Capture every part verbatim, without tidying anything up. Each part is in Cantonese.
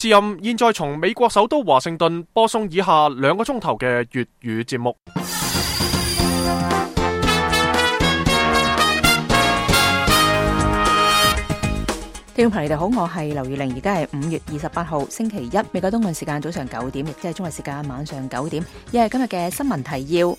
時任現在從美國首都華盛頓播送以下兩個鐘頭嘅粵語節目。 聽眾朋友你哋好，我係劉宇玲，而家係五月二十八號星期一，美國東岸時間早上九點，亦即係中國時間晚上九點。亦係今日嘅新聞提要。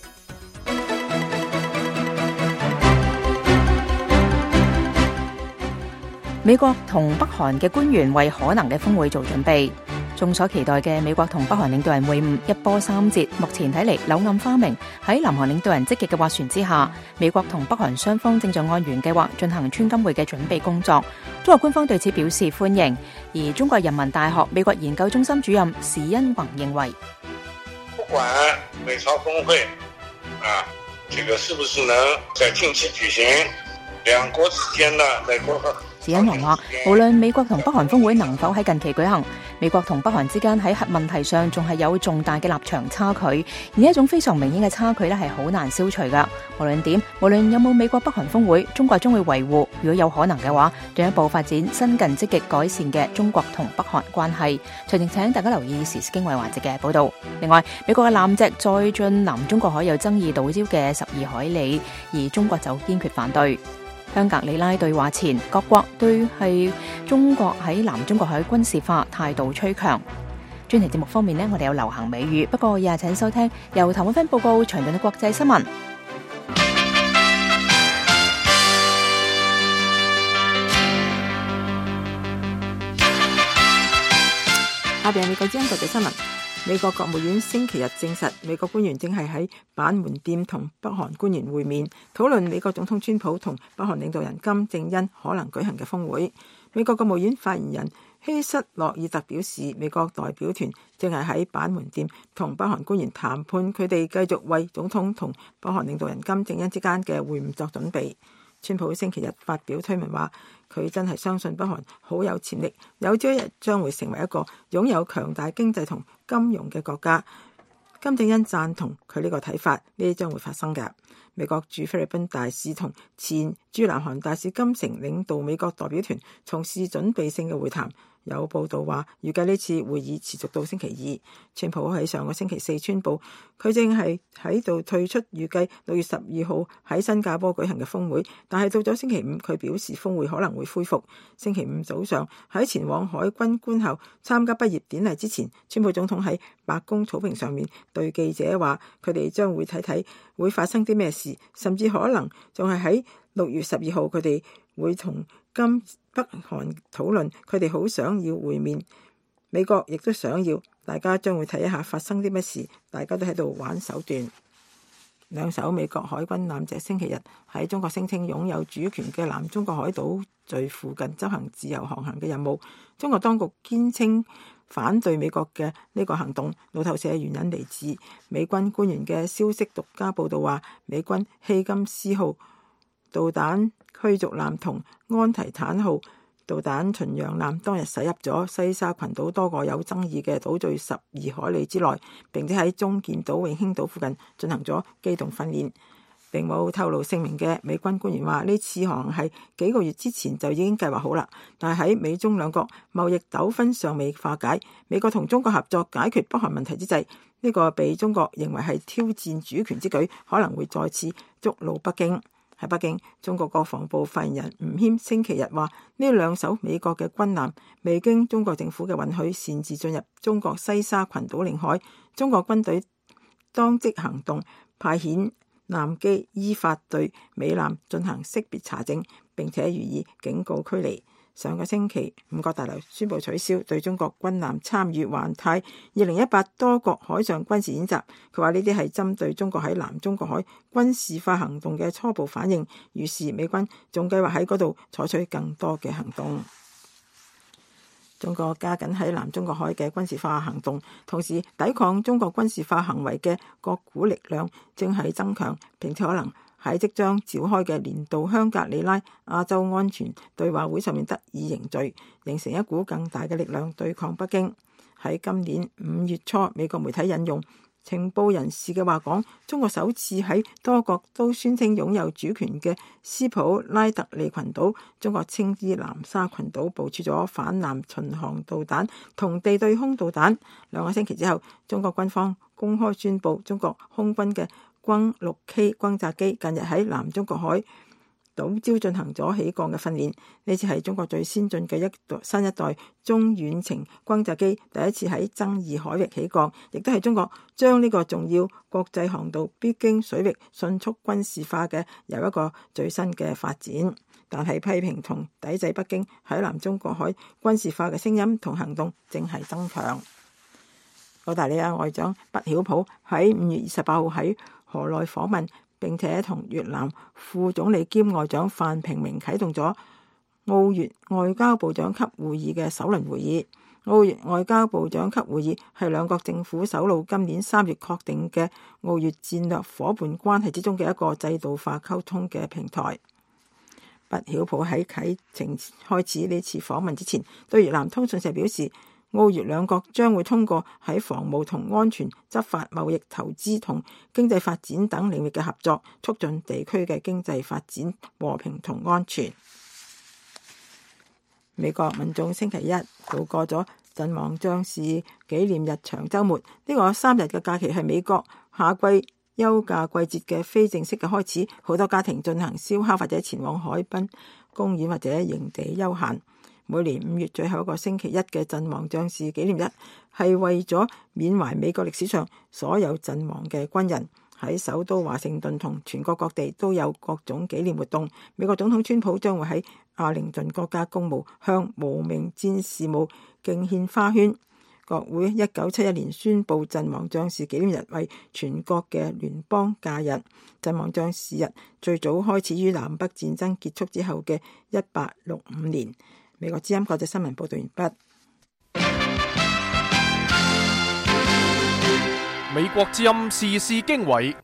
美國同北韓嘅官員為可能嘅峰會做準備。眾所期待嘅美國同北韓領導人會晤一波三折，目前睇嚟柳暗花明。喺南韓領導人積極嘅斡旋之下，美國同北韓雙方正在按原計劃進行川金會嘅準備工作。中國官方對此表示歡迎，而中國人民大學美國研究中心主任史恩宏認為， 不管美朝峰會啊，這個是不是能在近期舉行，兩國之間呢，美國和史恩宏話，無論美國同北韓峰會能否喺近期舉行，美國同北韓之間喺核問題上仲係有重大嘅立場差距，而呢一種非常明顯嘅差距咧係好難消除噶。無論點，無論有冇美國北韓峰會，中國將會維護，如果有可能嘅話，進一步發展新近積極改善嘅中國同北韓關係。詳情請大家留意時事經緯環節嘅報道。另外，美國嘅艦隻再進南中國海有爭議島礁嘅十二海里，而中國就堅決反對。香格里拉對話前，各國對係中國喺南中國海軍事化態度趨強。專題節目方面呢，我哋有流行美語，不過也請收聽由譚永芬報告詳盡嘅國際新聞。 下邊係美國之音國際新聞。美國國務院星期日證實，美國官員正係喺板門店同北韓官員會面，討論美國總統川普同北韓領導人金正恩可能舉行嘅峰會。美國國務院發言人希瑟洛爾特表示，美國代表團正係喺板門店同北韓官員談判，佢哋繼續為總統同北韓領導人金正恩之間嘅會晤作準備。川普星期日發表推文話，佢真係相信北韓好有潛力，有朝一日將會成為一個擁有強大經濟同金融嘅國家。金正恩贊同佢呢個睇法，呢啲將會發生㗎。美國駐菲律賓大使同前駐南韓大使金城領導美國代表團從事準備性嘅會談。有報道話，預計呢次會議持續到星期二。川普喺上個星期四宣布，佢正係喺度退出預計六月十二號喺新加坡舉行嘅峰會，但係到咗星期五，佢表示峰會可能會恢復。星期五早上喺前往海軍官校參加畢業典禮之前，川普總統喺白宮草坪上面對記者話，佢哋將會睇睇會發生啲咩事，甚至可能仲係喺六月十二號佢哋會同金北韓討論，佢哋好想要會面，美國亦都想要，大家將會睇一下發生啲咩事，大家都喺度玩手段。兩艘美國海軍艦隻星期日喺中國聲稱擁有主權嘅南中國海島嶼附近執行自由航行嘅任務，中國當局堅稱反對美國嘅呢個行動。路透社援引嚟自美軍官員嘅消息獨家報道話，美軍希金斯號導彈驅逐艦同安提坦號導彈巡洋艦當日駛入咗西沙群島多個有爭議嘅島嶼十二海里之內，並且喺中建島、永興島附近進行咗機動訓練。並冇透露姓名嘅美軍官員話，呢次航行係幾個月之前就已經計劃好啦，但係喺美中兩國貿易糾紛尚未化解，美國同中國合作解決北韓問題之際，呢個被中國認為係挑戰主權之舉，可能會再次觸怒北京。喺北京，中國國防部發言人吳謙星期日話，呢兩艘美國嘅軍艦未經中國政府嘅允許擅自進入中國西沙群島領海，中國軍隊當即行動，派遣艦機依法對美艦進行識別查證，並且予以警告驅離。上個星期，五角大樓宣布取消對中國軍艦參與環太二零一八多國海上軍事演習。佢話呢啲係針對中國喺南中國海軍事化行動嘅初步反應，於是美軍仲計劃喺嗰度採取更多嘅行動。中國加緊喺南中國海嘅軍事化行動，同時抵抗中國軍事化行為嘅各股力量正係增強，並且可能喺即將召開嘅年度香格里拉亞洲安全對話會上面得以凝聚，形成一股更大嘅力量對抗北京。喺今年五月初，美國媒體引用情報人士嘅話講，中國首次喺多國都宣稱擁有主權嘅斯普拉特利群島，中國稱之南沙群島，部署咗反艦巡航導彈同地對空導彈。兩個星期之後，中國軍方公開宣布，中國空軍嘅轟六 K 轟炸機近日喺南中國海島礁進行咗起降嘅訓練，呢次係中國最先進嘅一代新一代中遠程轟炸機，第一次喺爭議海域起降，亦都係中國將呢個重要國際航道必經水域迅速軍事化嘅又一個最新嘅發展。但係批評同抵制北京喺南中國海軍事化嘅聲音同行動正係增強。澳大利亞外長畢曉普喺五月二十八號喺河內訪問，並且同越南副總理兼外長范平明啟動咗澳越外交部長級會議嘅首輪會議。澳越外交部長級會議係兩國政府首腦今年三月確定嘅澳越戰略夥伴關係之中嘅一個制度化溝通嘅平台。畢曉普喺啟程開始呢次訪問之前，對越南通訊社表示，澳越兩國將會通過喺防務同安全、執法、貿易、投資同經濟發展等領域嘅合作，促進地區嘅經濟發展、和平同安全。美國民眾星期一度過咗陣亡將士紀念日長週末，呢個三日嘅假期係美國夏季休假季節嘅非正式嘅開始，好多家庭進行燒烤或者前往海濱、公園或者營地休閒。每年五月最後一個星期一嘅陣亡將士紀念日係為咗緬懷美國歷史上所有陣亡嘅軍人。喺首都華盛頓同全國各地都有各種紀念活動。美國總統川普將會喺阿靈頓國家公墓向無名戰士墓敬獻花圈。國會一九七一年宣布陣亡將士紀念日為全國嘅聯邦假日。陣亡將士日最早開始於南北戰爭結束之後嘅一八六五年。美國之音國際新聞報道完畢。 美國之音時事經緯，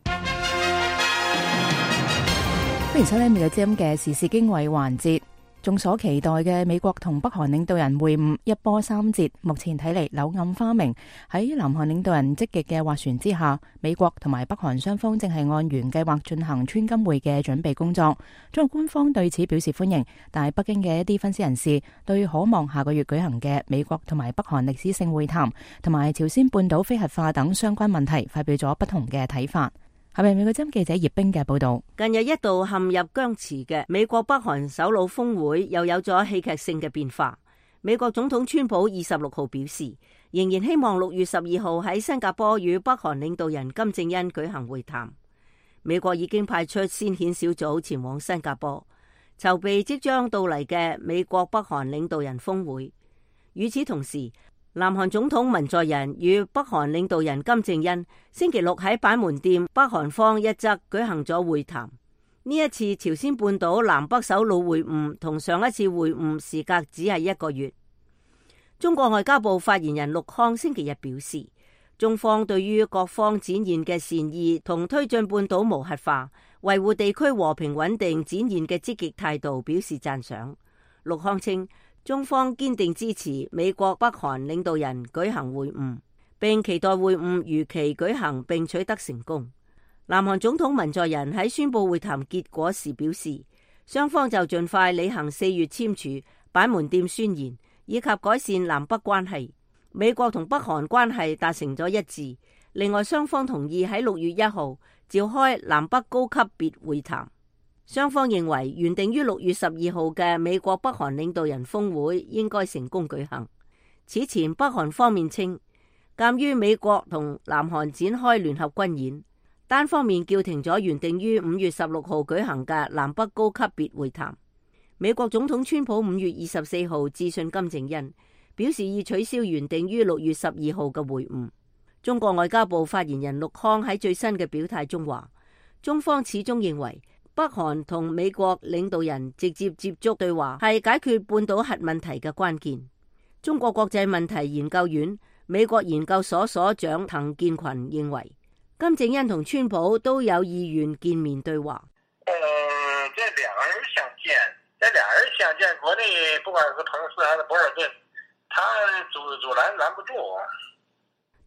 歡迎收聽美國之音嘅時事經緯環節。眾所期待嘅美國同北韓領導人會晤一波三折，目前睇嚟柳暗花明。喺南韓領導人積極嘅斡旋之下，美國同埋北韓雙方正係按原計劃進行川金會嘅準備工作。中國官方對此表示歡迎，但係北京嘅一啲分析人士對可望下個月舉行嘅美國同埋北韓歷史性會談同埋朝鮮半島非核化等相關問題發表咗不同嘅睇法。下面美國之音記者葉冰嘅報道。 近日一度陷入僵持嘅美國北韓首腦峰會又有咗戲劇性嘅變化。美國總統川普二十六號表示，仍然希望六月十二號喺新加坡與北韓領導人金正恩舉行會談。美國已經派出先遣小組前往新加坡，籌備即將到嚟嘅美國北韓領導人峰會。與此同時，南韓總統文在寅與北韓領導人金正恩星期六喺板門店北韓方一側舉行咗會談。呢一次朝鮮半島南北首腦會晤同上一次會晤時隔只係一個月。中國外交部發言人陸康星期日表示，中方對於各方展現嘅善意同推進半島無核化、維護地區和平穩定展現嘅積極態度表示讚賞。陸康稱，中方堅定支持美國北韓領導人舉行會晤，並期待會晤如期舉行並取得成功。南韓總統文在寅喺宣布會談結果時表示，雙方就盡快履行四月簽署板門店宣言，以及改善南北關係。美國同北韓關係達成咗一致。另外，雙方同意喺六月一號召開南北高級別會談。雙方認為原定於六月十二號嘅美國北韓領導人峰會應該成功舉行。此前北韓方面稱，鑒於美國同南韓展開聯合軍演，單方面叫停咗原定於五月十六號舉行嘅南北高級別會談。美國總統川普五月二十四號致信金正恩，表示已取消原定於六月十二號嘅會晤。中國外交部發言人陸康喺最新嘅表態中話，中方始終認為北韓同美國領導人直接接觸對話係解決半島核問題嘅關鍵。中國國際問題研究院美國研究所所長滕建群認為，金正恩同川普都有意願見面對話。 嗯，這兩人相見，這兩人相見，國內不管是彭斯還是博爾頓，他阻阻攔攔不住。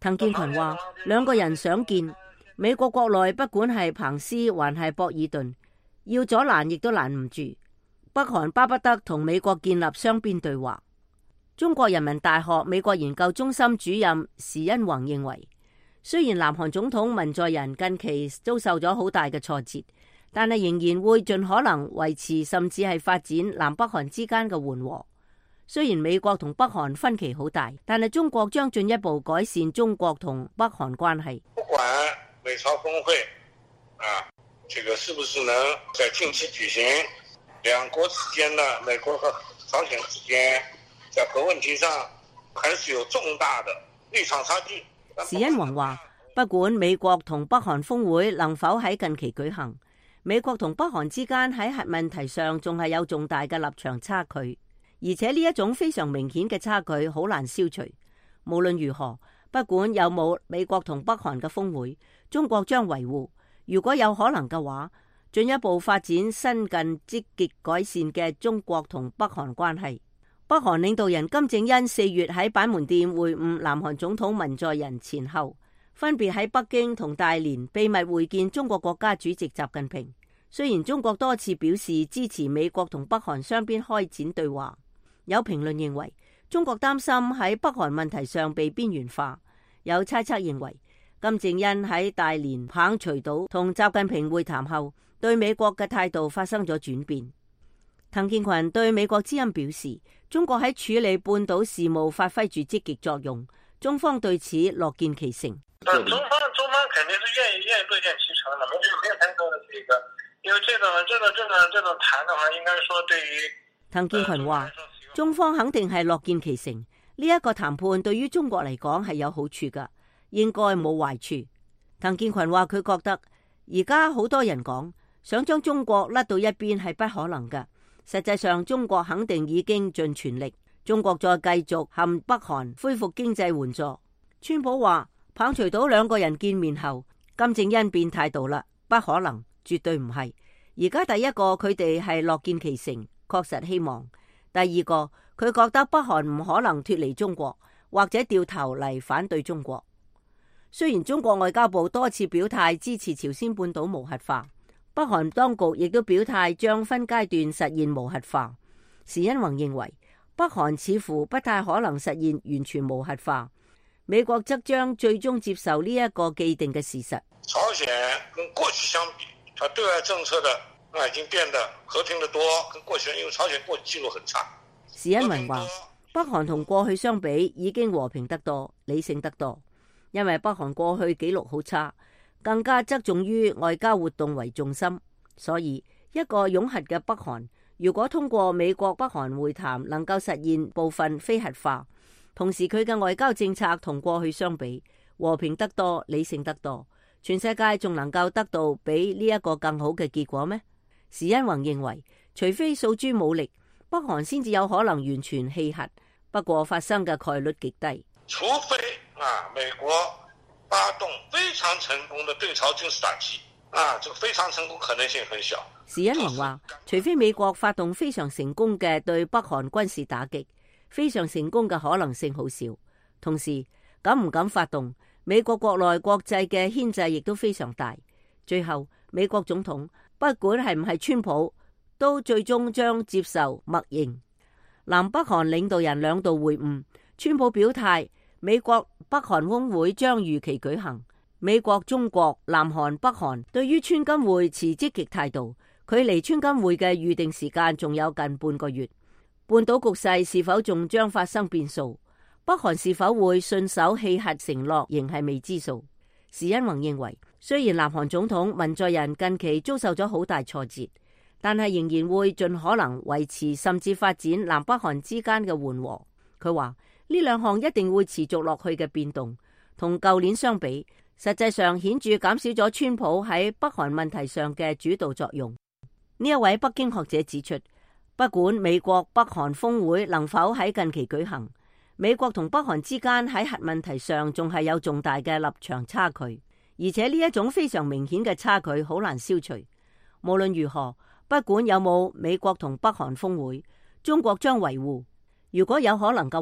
滕建群話，兩個人想見美國國內，不管係彭斯還係博爾頓，要阻攔亦都攔唔住。北韓巴不得同美國建立雙邊對話。中國人民大學美國研究中心主任時殷弘認為，雖然南韓總統文在寅近期遭受咗好大嘅挫折，但係仍然會盡可能維持甚至係發展南北韓之間嘅緩和。雖然美國同北韓分歧好大，但係中國將進一步改善中國同北韓關係。 不管美朝峰會啊，這個是不是能在近期舉行？兩國之間呢，美國和朝鮮之間在核問題上還是有重大的立場差距。 時殷弘話，不管美國同北韓峰會能否喺近期舉行，美國同北韓之間喺核問題上仲係有重大嘅立場差距，而且呢一種非常明顯嘅差距好難消除。無論如何，不管有冇美國同北韓嘅峰會，中國將維護，如果有可能嘅話，進一步發展新近積極改善嘅中國同北韓關係。北韓領導人金正恩四月喺板門店會晤南韓總統文在寅前後，分別喺北京同大連秘密會見中國國家主席習近平。雖然中國多次表示支持美國同北韓雙邊開展對話，有評論認為中國擔心喺北韓問題上被邊緣化。有猜測認為金正恩喺大連棒槌島同習近平會談後，對美國嘅態度發生咗轉變。滕建群對美國之音表示，中國喺處理半島事務發揮住積極作用，中方對此樂見其成。 中方中方肯定是願意願意樂見其成的，沒有沒有太多的這個，因為這種這種這種這種談的話，應該說對於滕建群話，中方肯定係樂見其成，呢一個談判對於中國嚟講係有好處噶，應該冇壞處。滕建群話佢覺得而家好多人講想將中國甩到一邊係不可能噶。實際上，中國肯定已經盡全力。中國再繼續向北韓恢復經濟援助。川普話，棒槌島兩個人見面後，金正恩變態度啦，不可能，絕對唔係。而家第一個佢哋係樂見其成，確實希望。第二個佢覺得北韓唔可能脫離中國，或者掉頭嚟反對中國。雖然中國外交部多次表態支持朝鮮半島無核化，北韓當局亦都表態將分階段實現無核化。時殷弘認為，北韓似乎不太可能實現完全無核化，美國則將最終接受呢一個既定嘅事實。 朝鮮跟過去相比，它對外政策的啊已經變得和平得多，跟過去，因為朝鮮過去記錄很差。 時殷弘話，北韓同過去相比已經和平得多，理性得多，因為北韓過去記錄好差。更加側重於外交活動為重心，所以一個擁核嘅北韓，如果通過美國北韓會談能夠實現部分非核化，同時佢嘅外交政策同過去相比和平得多、理性得多，全世界仲能夠得到比呢一個更好嘅結果咩？時殷弘認為，除非訴諸武力，北韓先至有可能完全棄核，不過發生嘅概率極低。 除非啊，美國發動非常成功的對朝軍事打擊，啊，這個非常成功可能性很小。 時殷弘話，除非美國發動非常成功嘅對北韓軍事打擊，非常成功嘅可能性好少。同時，敢唔敢發動，美國國內國際嘅牽制亦都非常大。最後，美國總統不管係唔係川普，都最終將接受默認。南北韓領導人兩度會晤，川普表態，美國北韓峰會將如期舉行。美國、中國、南韓、北韓對於川金會持積極態度，距離川金會嘅預定時間仲有近半個月。半島局勢是否仲將發生變數？北韓是否會信守棄核承諾，仍係未知數。時殷弘認為，雖然南韓總統文在寅近期遭受咗好大挫折，但係仍然會盡可能維持甚至發展南北韓之間嘅緩和。佢話呢兩項一定會持續落去嘅變動，同舊年相比，實際上顯著減少咗川普喺北韓問題上嘅主導作用。呢一位北京學者指出，不管美國北韓峰會能否喺近期舉行，美國同北韓之間喺核問題上仲係有重大嘅立場差距，而且呢一種非常明顯嘅差距好難消除。無論如何，不管有冇美國同北韓峰會，中國將維護。如果有可能嘅話，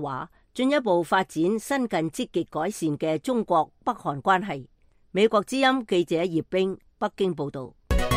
進一步發展新近積極改善嘅中國北韓關係。美國之音記者葉冰北京報道。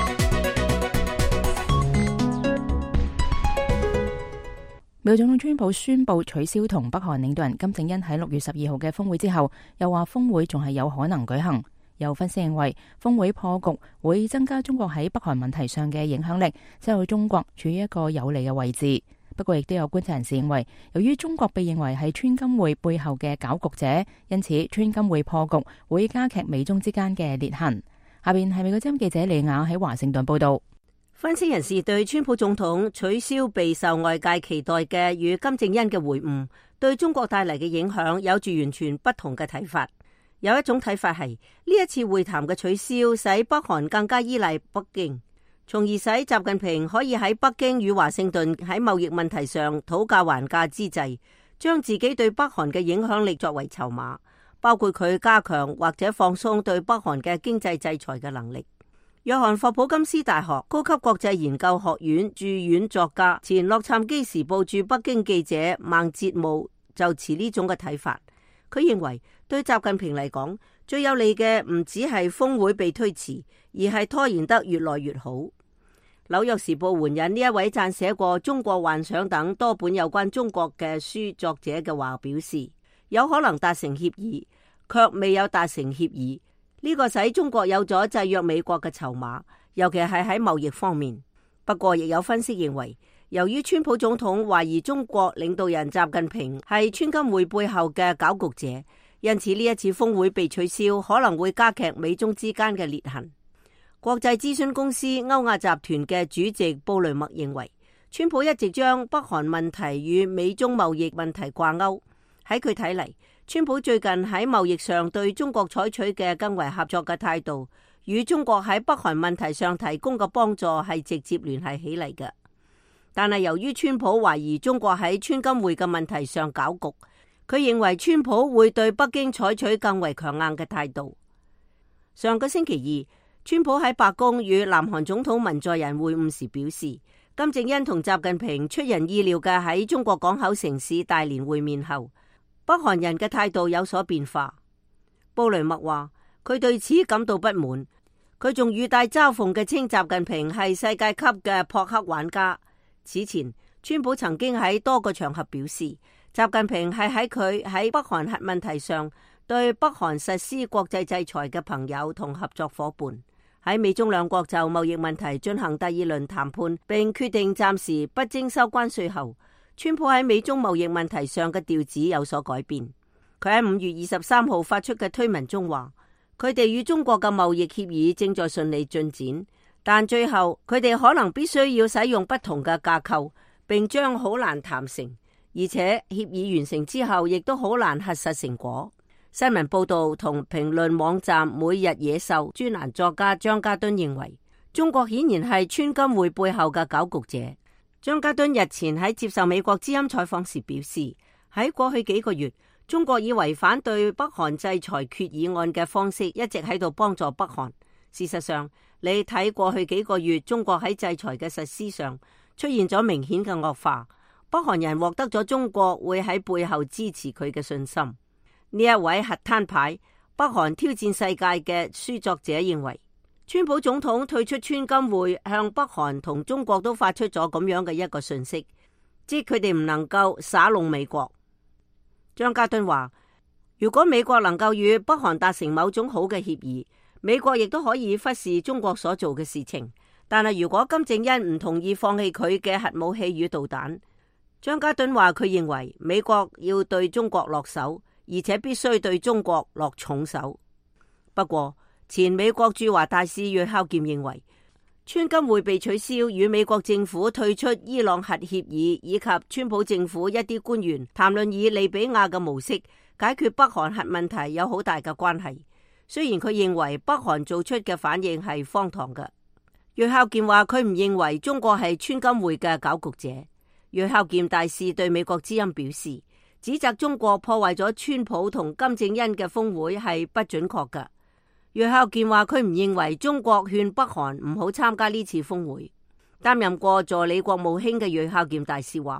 美國總統川普宣布取消同北韓領導人金正恩喺六月十二號嘅峰會之後，又話峰會仲係有可能舉行。有分析認為，峰會破局會增加中國喺北韓問題上嘅影響力，使到中國處於一個有利嘅位置。不過，亦都有觀察人士認為，由於中國被認為係川金會背後嘅攪局者，因此川金會破局會加劇美中之間嘅裂痕。下邊係美國之音記者李雅喺華盛頓報道。 分析人士對川普總統取消備受外界期待嘅與金正恩嘅會晤，對中國帶嚟嘅影響有住完全不同嘅睇法。有一種睇法係呢一次會談嘅取消，使北韓更加依賴北京，從而使習近平可以喺北京與華盛頓喺貿易問題上討價還價之際，將自己對北韓嘅影響力作為籌碼，包括佢加強或者放鬆對北韓嘅經濟制裁嘅能力。約翰霍普金斯大學高級國際研究學院駐院作家、前洛杉磯時報駐北京記者孟哲慕就持呢種嘅睇法。佢認為對習近平嚟講，最有利嘅唔只係峰會被推遲，而係拖延得越來越好。紐約時報援引呢一位撰寫過《中國幻想》等多本有關中國嘅書作者嘅話表示，有可能達成協議，卻未有達成協議。呢個使中國有咗制約美國嘅籌碼，尤其係喺貿易方面。不過，亦有分析認為，由於川普總統懷疑中國領導人習近平係川金會背後嘅攪局者，因此呢一次峰會被取消，可能會加劇美中之間嘅裂痕。國際諮詢公司歐亞集團嘅主席布雷默認為，川普一直將北韓問題與美中貿易問題掛鈎。喺佢睇嚟，川普最近喺貿易上對中國採取嘅更為合作嘅態度，與中國喺北韓問題上提供嘅幫助係直接聯繫起嚟嘅。但係由於川普懷疑中國喺川金會嘅問題上攪局，佢認為川普會對北京採取更為強硬嘅態度。上個星期二，川普喺白宮與南韓總統文在寅會晤時表示，金正恩同習近平出人意料嘅喺中國港口城市大連會面後，北韓人嘅態度有所變化。布雷默話佢對此感到不滿，佢仲語帶嘲諷嘅稱習近平係世界級嘅撲克玩家。此前，川普曾經喺多個場合表示，習近平係喺佢喺北韓核問題上對北韓實施國際制裁嘅朋友同合作夥伴。喺美中兩國就貿易問題進行第二輪談判並決定暫時不徵收關稅後，川普喺美中貿易問題上嘅調子有所改變。佢喺五月二十三號發出嘅推文中話，佢哋與中國嘅貿易協議正在順利進展，但最後佢哋可能必須要使用不同嘅架構，並將好難談成，而且協議完成之後亦都好難核實成果。新聞報道同評論網站每日野獸專欄作家張家敦認為，中國顯然係川金會背後嘅攪局者。張家敦日前喺接受美國之音採訪時表示，喺過去幾個月，中國以違反對北韓制裁決議案嘅方式一直喺度幫助北韓。事實上，你睇過去幾個月，中國喺制裁嘅實施上出現咗明顯嘅惡化，北韓人獲得咗中國會喺背後支持佢嘅信心。呢一位核攤牌北韓挑戰世界嘅書作者認為，川普總統退出川金會向北韓同中國都發出咗咁樣嘅一個訊息，即佢哋唔能夠耍弄美國。張家敦話，如果美國能夠與北韓達成某種好嘅協議，美國亦都可以忽視中國所做嘅事情。但係如果金正恩唔同意放棄佢嘅核武器與導彈，張家敦話佢認為美國要對中國落手，而且必須對中國落重手。不過，前美國駐華大使約孝儉認為，川金會被取消與美國政府退出伊朗核協議，以及川普政府一啲官員談論以利比亞嘅模式解決北韓核問題有好大嘅關係。雖然佢認為北韓做出嘅反應係荒唐嘅，約孝儉話佢唔認為中國係川金會嘅攪局者。約孝儉大使對美國之音表示，指責中國破壞咗川普同金正恩嘅峰會係不準確嘅。約孝儉話佢唔認為中國勸北韓唔好參加呢次峰會。擔任過助理國務卿嘅約孝儉大使話，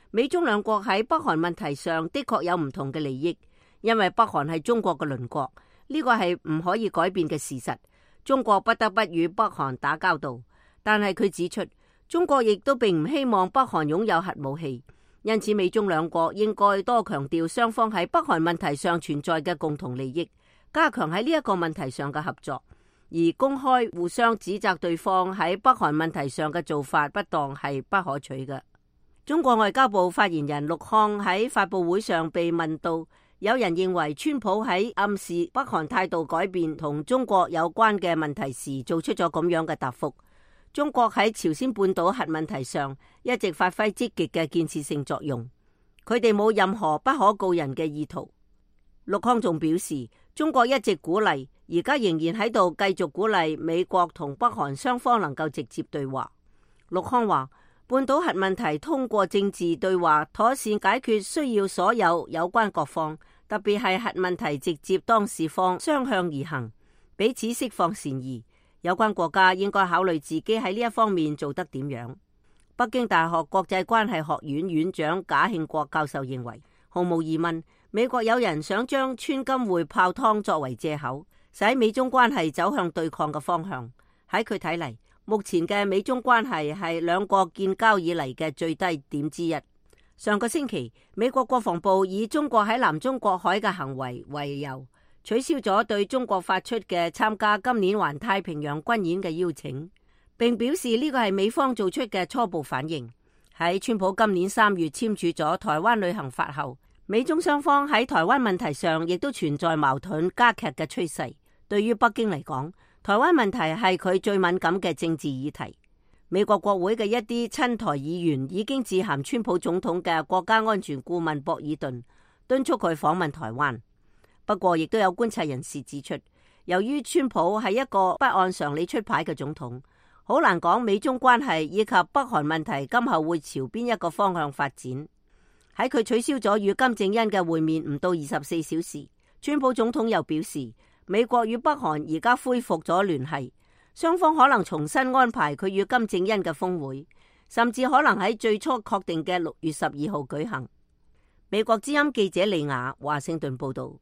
美中兩國喺北韓問題上的確有唔同嘅利益，因為北韓係中國嘅鄰國，呢個係唔可以改變嘅事實。中國不得不與北韓打交道，但係佢指出，中國亦都並唔希望北韓擁有核武器，因此美中兩國應該多強調雙方喺北韓問題上存在嘅共同利益，加強喺呢一個問題上嘅合作，而公開互相指責對方喺北韓問題上嘅做法不當係不可取嘅。中國外交部發言人陸康喺發佈會上被問到，有人認為川普喺暗示北韓態度改變同中國有關嘅問題時，做出咗咁樣嘅答覆。中國喺朝鮮半島核問題上一直發揮積極嘅建設性作用，佢哋冇任何不可告人嘅意圖。陸康仲表示，中國一直鼓勵，而家仍然喺度繼續鼓勵美國同北韓雙方能夠直接對話。陸康話，半島核問題通過政治對話妥善解決，需要所有有關各方，特別係核問題直接當事方相向而行，彼此釋放善意。有關國家應該考慮自己喺呢一方面做得點樣。北京大學國際關係學院院長賈慶國教授認為，毫無疑問，美國有人想將川金會泡湯作為借口，使美中關係走向對抗嘅方向。喺佢睇嚟，目前嘅美中關係係兩國建交以嚟嘅最低點之一。上個星期，美國國防部以中國喺南中國海嘅行為為由，取消咗對中國發出嘅參加今年環太平洋軍演嘅邀請，並表示呢個係美方做出嘅初步反應。喺川普今年三月簽署咗台灣旅行法後，美中雙方喺台灣問題上亦都存在矛盾加劇嘅趨勢。對於北京嚟講，台灣問題係佢最敏感嘅政治議題。美國國會嘅一啲親台議員已經致函川普總統嘅國家安全顧問博爾頓，敦促佢訪問台灣。不過，亦都有觀察人士指出，由於川普係一個不按常理出牌嘅總統，好難講美中關係以及北韓問題今後會朝邊一個方向發展。喺佢取消咗與金正恩嘅會面唔到二十四小時，川普總統又表示，美國與北韓而家恢復咗聯繫，雙方可能重新安排佢與金正恩嘅峰會，甚至可能喺最初確定嘅六月十二號舉行。美國之音記者李雅華盛頓報道。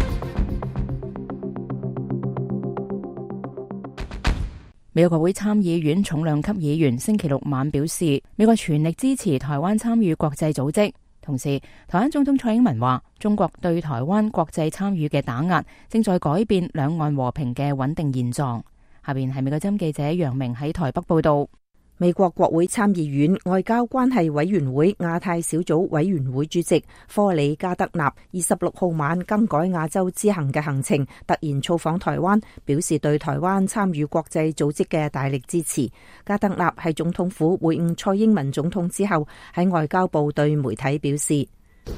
美國國會參議院重量級議員星期六晚表示，美國全力支持台灣參與國際組織。同時，台灣總統蔡英文話，中國對台灣國際參與嘅打壓正在改變兩岸和平嘅穩定現狀。下邊係美國之音記者楊明喺台北報道。 美國國會參議院外交關係委員會亞太小組委員會主席科里加德納二十六號晚更改亞洲之行嘅行程，突然造訪台灣，表示對台灣參與國際組織嘅大力支持。加德納喺總統府會晤蔡英文總統之後，喺外交部對媒體表示，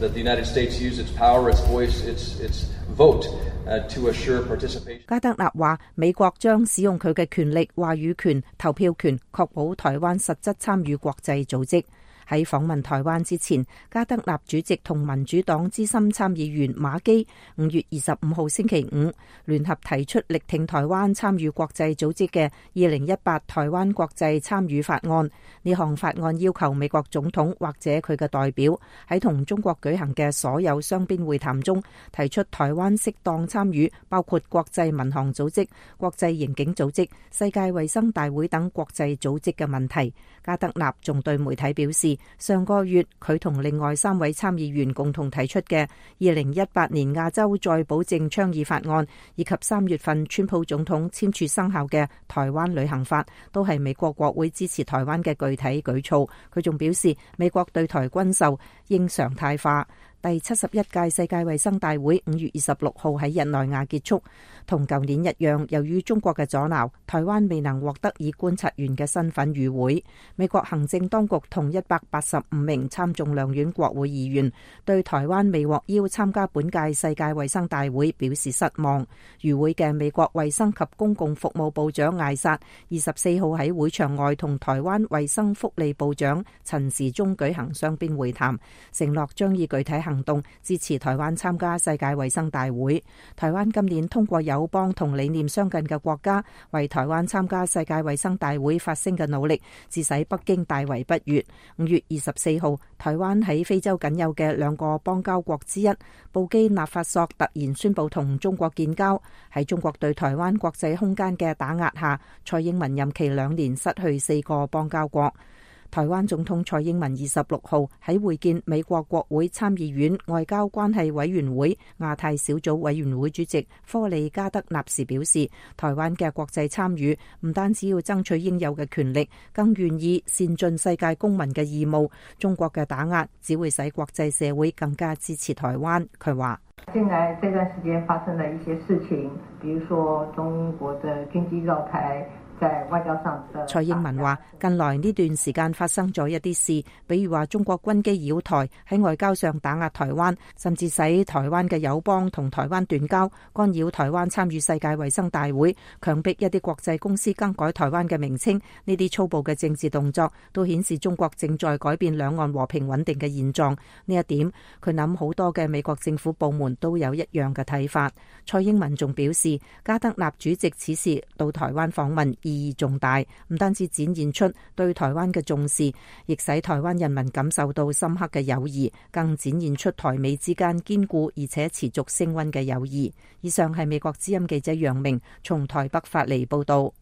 加德納話，美國將使用佢嘅權力、話語權、投票權，確保台灣實質參與國際組織。喺訪問台灣之前，加德納主席同民主黨資深參議員馬基五月二十五號星期五聯合提出力挺台灣參與國際組織嘅二零一八台灣國際參與法案。呢項法案要求美國總統或者佢嘅代表喺同中國舉行嘅所有雙邊會談中提出台灣適當參與，包括國際民航組織、國際刑警組織、世界衛生大會等國際組織嘅問題。加德納仲對媒體表示，上個月佢同另外三位參議員共同提出嘅二零一八年亞洲再保證倡議法案，以及三月份川普總統簽署生效嘅台灣旅行法，都係美國國會支持台灣嘅具體舉措。佢仲表示，美國對台軍售應常態化。第七十一屆世界衛生大會五月二十六號喺日內瓦結束，同舊年一樣，由於中國嘅阻撓，台灣未能獲得以觀察員嘅身份與會。美國行政當局同一百八十五名參眾兩院國會議員對台灣未獲邀參加本屆世界衛生大會表示失望。與會嘅美國衛生及公共服務部長艾薩二十四號喺會場外同台灣衛生福利部長陳時中舉行雙邊會談，承諾將以具體行行動，支持台灣參加世界衛生大會。台灣今年通過友邦同理念相近嘅國家為台灣參加世界衛生大會發聲嘅努力，致使北京大為不悅。五月二十四號，台灣喺非洲僅有嘅兩個邦交國之一布基納法索突然宣布同中國建交。喺中國對台灣國際空間嘅打壓下，蔡英文任期兩年失去四個邦交國。台灣總統蔡英文二十六號喺會見美國國會參議院外交關係委員會亞太小組委員會主席科里加德納時表示，台灣嘅國際參與唔單止要爭取應有嘅權力，更願意善盡世界公民嘅義務。中國嘅打壓只會使國際社會更加支持台灣。佢話： 近來這段時間發生了一些事情，比如說中國的軍機繞台。在外交上， 蔡英文話：近來呢段時間發生咗一啲事，比如話中國軍機繞台，喺外交上打壓台灣，甚至使台灣嘅友邦同台灣斷交，干擾台灣參與世界衛生大會，強迫一啲國際公司更改台灣嘅名稱。呢啲粗暴嘅政治動作都顯示中國正在改變兩岸和平穩定嘅現狀。呢一點，佢諗好多嘅美國政府部門都有一樣嘅睇法。蔡英文仲表示，加德納主席此時到台灣訪問意義重大，唔單止展現出對台灣嘅重視，亦使台灣人民感受到深刻嘅友誼，更展現出台美之間堅固而且持續升溫嘅友誼。以上係美國之音記者楊明從台北發嚟報道。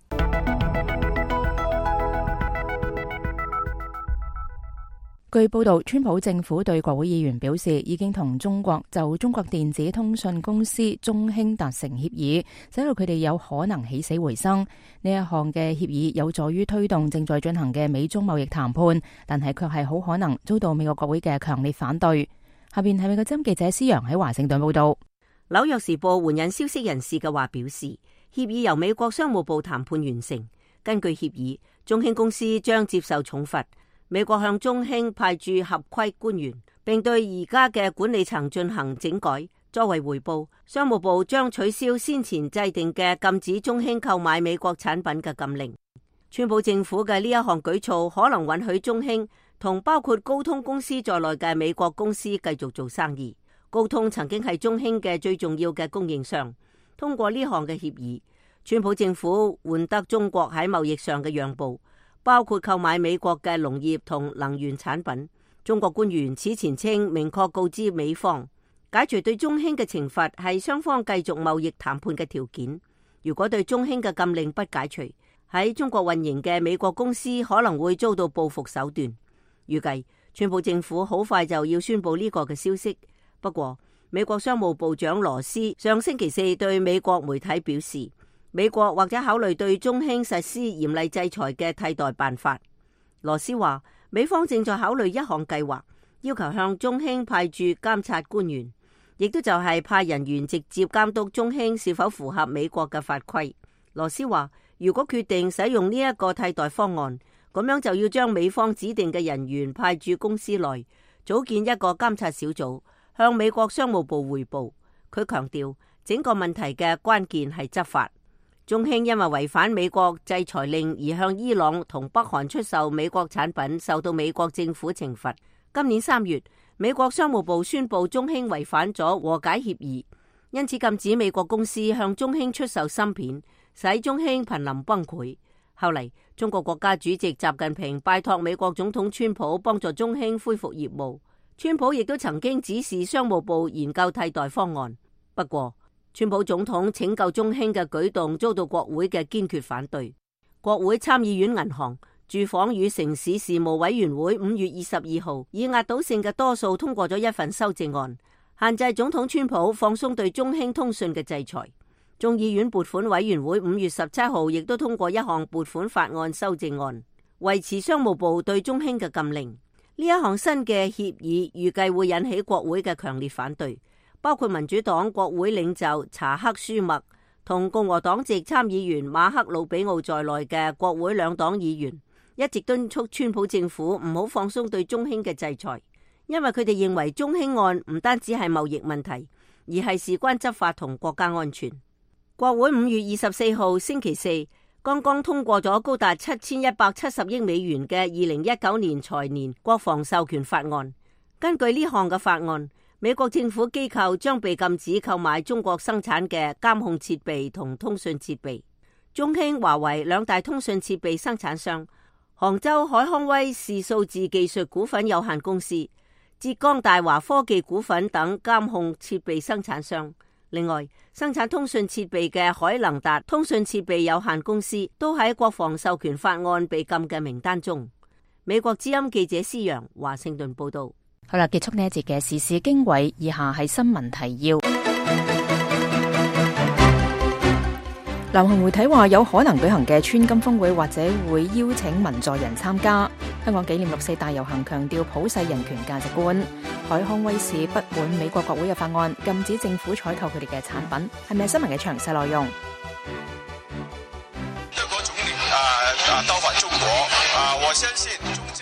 據報道，川普政府對國會議員表示，已經同中國就中國電子通訊公司中興達成協議，使到佢哋有可能起死回生。呢一項嘅協議有助於推動正在進行嘅美中貿易談判，但係卻係好可能遭到美國國會嘅強烈反對。下邊係美國之音記者施洋喺華盛頓報道。 紐約時報援引消息人士嘅話表示，協議由美國商務部談判完成。根據協議，中興公司將接受重罰。美國向中興派駐合規官員，並對而家嘅管理層進行整改。作為回報，商務部將取消先前制定嘅禁止中興購買美國產品嘅禁令。川普政府嘅呢一項舉措可能允許中興同包括高通公司在內嘅美國公司繼續做生意。高通曾經係中興嘅最重要嘅供應商。通過呢項嘅協議，川普政府換得中國喺貿易上嘅讓步，包括購買美國嘅農業同能源產品。中國官員此前稱，明確告知美方，解除對中興嘅懲罰係雙方繼續貿易談判嘅條件。如果對中興嘅禁令不解除，喺中國運營嘅美國公司可能會遭到報復手段。預計川普政府好快就要宣布呢個嘅消息。不過，美國商務部長羅斯上星期四對美國媒體表示，美國或者考慮對中興實施嚴厲制裁嘅替代辦法。羅斯話，美方正在考慮一項計劃，要求向中興派駐監察官員，亦都就係派人員直接監督中興是否符合美國嘅法規。羅斯話，如果決定使用呢一個替代方案，咁樣就要將美方指定嘅人員派駐公司內，組建一個監察小組，向美國商務部匯報。佢強調，整個問題嘅關鍵係執法。中興因為違反美國制裁令而向伊朗同北韓出售美國產品，受到美國政府懲罰。今年三月，美國商務部宣布中興違反咗和解協議，因此禁止美國公司向中興出售芯片，使中興瀕臨崩潰。後嚟，中國國家主席習近平拜託美國總統川普幫助中興恢復業務。川普亦都曾經指示商務部研究替代方案。不過，川普總統拯救中興嘅舉動遭到國會嘅堅決反對。國會參議院銀行、住房與城市事務委員會五月二十二號以壓倒性嘅多數通過咗一份修正案，限制總統川普放鬆對中興通訊嘅制裁。眾議院撥款委員會五月十七號亦都通過一項撥款法案修正案，維持商務部對中興嘅禁令。呢一項新嘅協議預計會引起國會嘅強烈反對。包括民主黨國會領袖查克舒默同共和黨籍參議員馬克魯比奧在內嘅國會兩黨議員，一直敦促川普政府唔好放鬆對中興嘅制裁，因為佢哋認為中興案唔單止係貿易問題，而係事關執法同國家安全。國會五月二十四號星期四剛剛通過咗高達七千一百七十億美元嘅二零一九年財年國防授權法案。根據呢項嘅法案， 美國政府機構將被禁止購買中國生產嘅監控設備同通訊設備。中興、華為兩大通訊設備生產商，杭州海康威視數字技術股份有限公司、浙江大華科技股份等監控設備生產商。另外，生產通訊設備嘅海能達通訊設備有限公司都喺國防授權法案被禁嘅名單中。美國之音記者施陽華盛頓報道。 好啦，結束呢一節嘅時事經緯，以下係新聞提要。南韓媒體話有可能舉行嘅川金峰會或者會邀請文在寅參加。香港紀念六四大遊行強調普世人權價值觀。海康威視不滿美國國會嘅法案，禁止政府採購佢哋嘅產品。係咪新聞嘅詳細內容？ 德國總理啊啊到訪中國啊，我相信中間。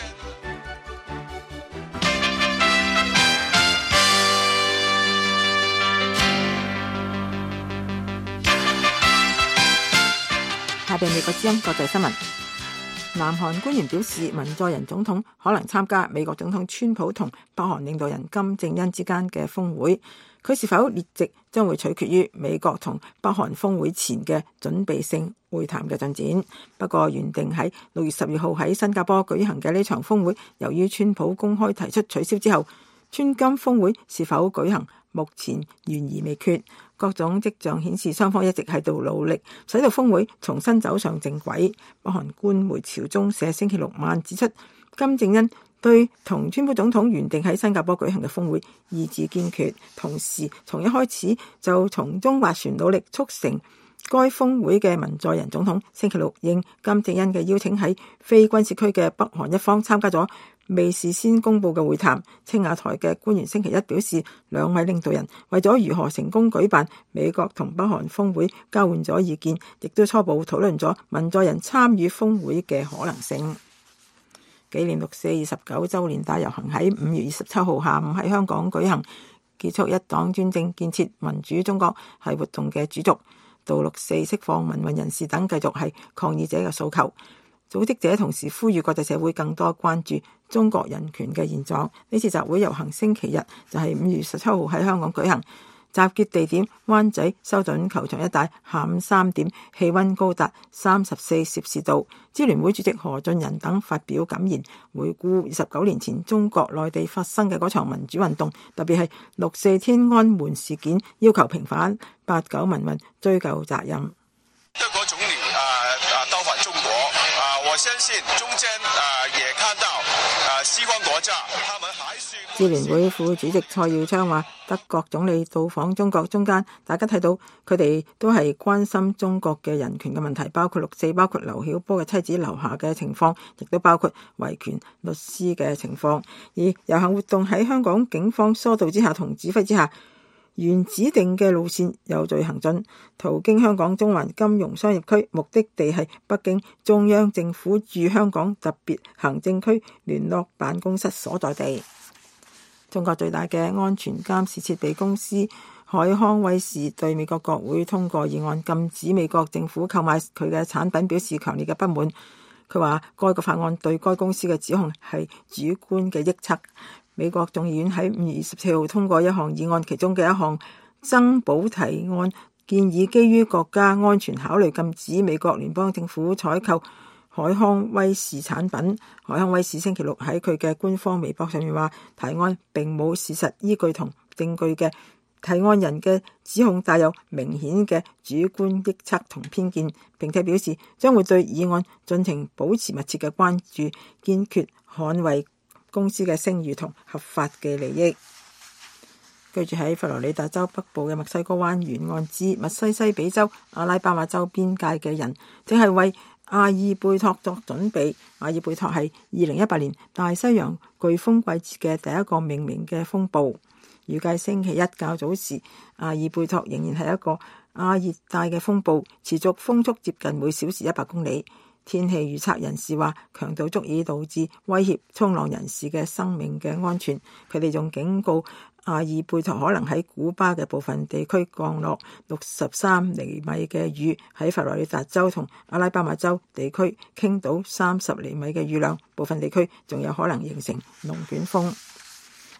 下邊美國之音國際新聞。南韓官員表示，文在寅總統可能參加美國總統川普同北韓領導人金正恩之間嘅峰會。佢是否列席將會取決於美國同北韓峰會前嘅準備性會談嘅進展。不過，原定喺六月十二號喺新加坡舉行嘅呢場峰會，由於川普公開提出取消之後，川金峰會是否舉行，目前懸而未決。各種跡象顯示，雙方一直喺度努力，使到峰會重新走上正軌。北韓官媒朝中社星期六晚指出，金正恩對同川普總統原定喺新加坡舉行嘅峰會意志堅決，同時從一開始就從中斡旋努力促成該峰會嘅文在寅總統，星期六應金正恩嘅邀請喺非軍事區嘅北韓一方參加咗未事先公佈嘅會談。青瓦台嘅官員星期一表示，兩位領導人為咗如何成功舉辦美國同北韓峰會交換咗意見，亦都初步討論咗文在寅參與峰會嘅可能性。紀念六四二十九週年大遊行喺五月二十七號下午喺香港舉行，結束一黨專政建設民主中國係活動嘅主軸。到六四釋放民運人士等繼續係抗議者嘅訴求。組織者同時呼籲國際社會更多關注中國人權嘅現狀。呢次集會遊行星期日就係五月十七號喺香港舉行，集結地點灣仔修頓球場一帶，下午三點，氣溫高達三十四攝氏度。支聯會主席何俊仁等發表感言，回顧二十九年前中國內地發生嘅嗰場民主運動，特別係六四天安門事件，要求平反八九民運，追究責任。 德國總理啊啊到訪中國啊，我相信中間啊也看到啊西方國家，他們還是。 支聯會副主席蔡耀昌話，德國總理到訪中國中間，大家睇到佢哋都係關心中國嘅人權嘅問題，包括六四，包括劉曉波嘅妻子劉霞嘅情況，亦都包括維權律師嘅情況。而遊行活動喺香港警方疏導之下同指揮之下，原指定嘅路線有序行進，途經香港中環金融商業區，目的地係北京中央政府駐香港特別行政區聯絡辦公室所在地。中國最大嘅安全監視設備公司海康威視對美國國會通過議案禁止美國政府購買佢嘅產品表示強烈嘅不滿。佢話該個法案對該公司嘅指控係主觀嘅臆測。美國眾議院喺五月二十四號通過一項議案，其中嘅一項增補提案建議基於國家安全考慮禁止美國聯邦政府採購海康威視產品。海康威視星期六喺佢嘅官方微博上面話，提案並冇事實依據同證據嘅提案人嘅指控帶有明顯嘅主觀臆測同偏見，並且表示將會對議案進行保持密切嘅關注，堅決捍衛公司嘅聲譽同合法嘅利益。居住喺佛羅里達州北部嘅墨西哥灣沿岸至密西西比州阿拉巴馬州邊界嘅人，正係為阿爾貝托作準備。阿爾貝托係二零一八年大西洋颶風季節嘅第一個命名嘅風暴。預計星期一較早時，阿爾貝托仍然係一個亞熱帶嘅風暴，持續風速接近每小時一百公里。天氣預測人士話，強度足以導致威脅衝浪人士嘅生命嘅安全。佢哋仲警告阿爾貝托可能喺古巴嘅部分地區降落六十三厘米嘅雨，喺佛羅里達州同阿拉巴馬州地區傾倒三十厘米嘅雨量，部分地區仲有可能形成龍捲風。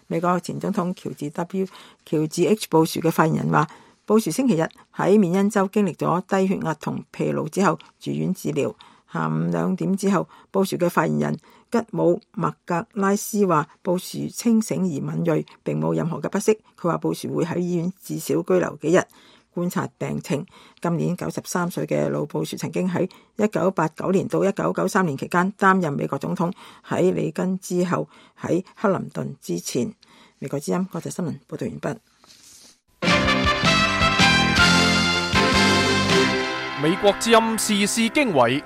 美國前總統喬治 W 喬治 H 布殊嘅發言人話，布殊星期日喺緬因州經歷咗低血壓同疲勞之後住院治療。下午兩點之後，布殊嘅發言人吉姆麥格拉斯話，布殊清醒而敏銳，並冇任何嘅不適。佢話布殊會喺醫院至少居留幾日觀察病情。今年九十三歲嘅老布殊曾經喺一九八九年到一九九三年期間擔任美國總統，喺里根之後喺克林頓之前。美國之音國際新聞報道完畢。 美國之音時事經緯，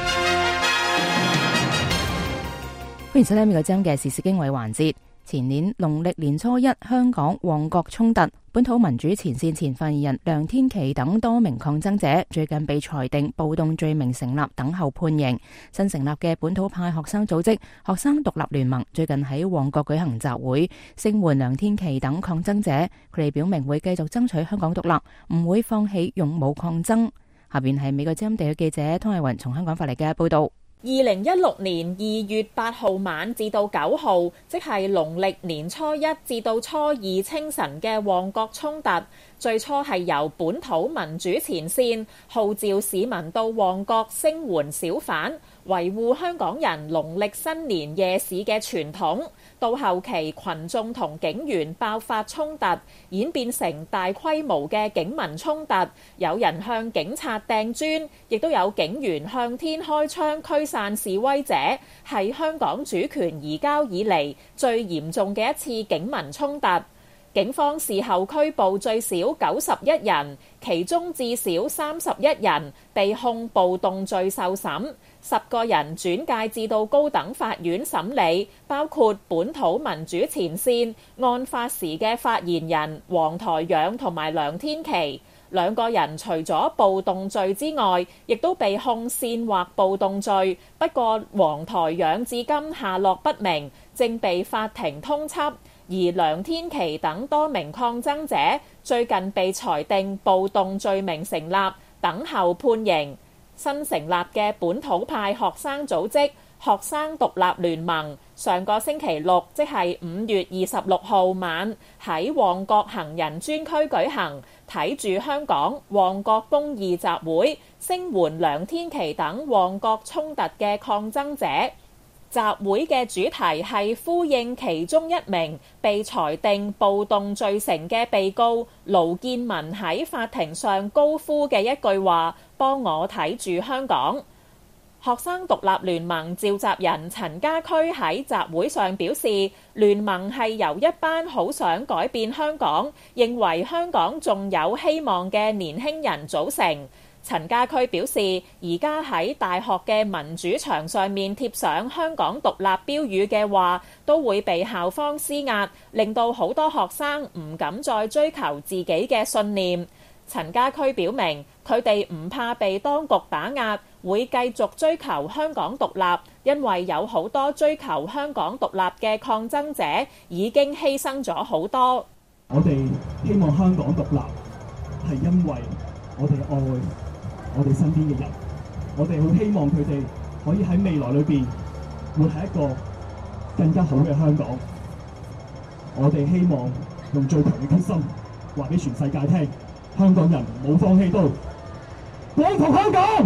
歡迎收聽美國之音嘅時事經緯環節。前年農曆年初一，香港旺角衝突，本土民主前線前發言人梁天琦等多名抗爭者最近被裁定暴動罪名成立，等候判刑。新成立嘅本土派學生組織學生獨立聯盟最近喺旺角舉行集會，聲援梁天琦等抗爭者。佢哋表明會繼續爭取香港獨立，唔會放棄用武抗爭。下邊係美國之音地區記者湯藝雲從香港發嚟嘅報道。 二零一六年二月八號晚至到九號，即係農曆年初一至到初二清晨嘅旺角衝突，最初係由本土民主前線號召市民到旺角聲援小販，維護香港人農曆新年夜市嘅傳統。到後期群眾同警員爆發衝突，演變成大規模嘅警民衝突，有人向警察掟磚，亦都有警員向天開槍驅散示威者，係香港主權移交以嚟最嚴重嘅一次警民衝突。警方事後拘捕最少九十一人，其中至少三十一人被控暴動罪受審，十個人轉介至到高等法院審理，包括本土民主前線案發時嘅發言人黃台仰同埋梁天琦。兩個人除咗暴動罪之外，亦都被控煽惑暴動罪，不過黃台仰至今下落不明，正被法庭通緝。而梁天琦等多名抗爭者最近被裁定暴動罪名成立，等候判刑。新成立嘅本土派學生組織學生獨立聯盟上個星期六，即係五月二十六號晚，喺旺角行人專區舉行睇住香港旺角公義集會，聲援梁天琦等旺角衝突嘅抗爭者。集會嘅主題係呼應其中一名被裁定暴動罪成嘅被告盧建文喺法庭上高呼嘅一句話：幫我睇住香港。學生獨立聯盟召集人陳家駒喺集會上表示，聯盟係由一班好想改變香港，認為香港仲有希望嘅年輕人組成。陳家駒表示，而家喺大學嘅民主牆上面貼上香港獨立標語嘅話，都會被校方施壓，令到好多學生唔敢再追求自己嘅信念。陳家駒表明，佢哋唔怕被當局打壓，會繼續追求香港獨立，因為有好多追求香港獨立嘅抗爭者已經犧牲咗好多。 我哋希望香港獨立，係因為我哋愛我哋身邊嘅人，我哋好希望佢哋可以喺未來裏邊活喺一個更加好嘅香港。我哋希望用最強嘅決心話俾全世界聽，香港人冇放棄到，光復香港，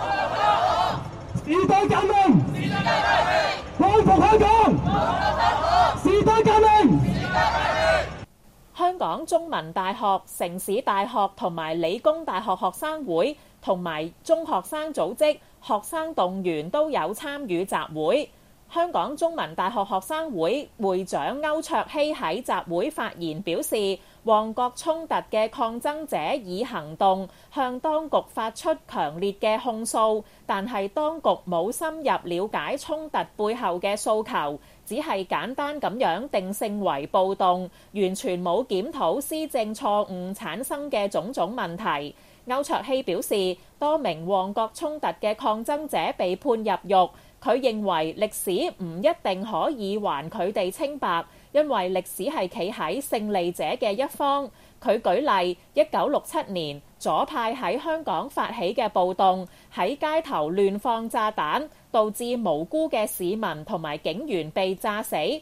時代革命，光復香港，時代革命。 香港中文大學、城市大學同埋理工大學學生會同埋中學生組織學生動員都有參與集會。香港中文大學學生會會長歐卓希喺集會發言表示，旺角衝突嘅抗爭者以行動向當局發出強烈嘅控訴，但係當局冇深入了解衝突背後嘅訴求，只係簡單咁樣定性為暴動，完全冇檢討施政錯誤產生嘅種種問題。歐卓希表示，多名旺角衝突嘅抗爭者被判入獄，佢認為歷史唔一定可以還佢哋清白，因為歷史係企喺勝利者嘅一方。佢舉例，一九六七年左派喺香港發起嘅暴動，喺街頭亂放炸彈，導致無辜嘅市民同埋警員被炸死。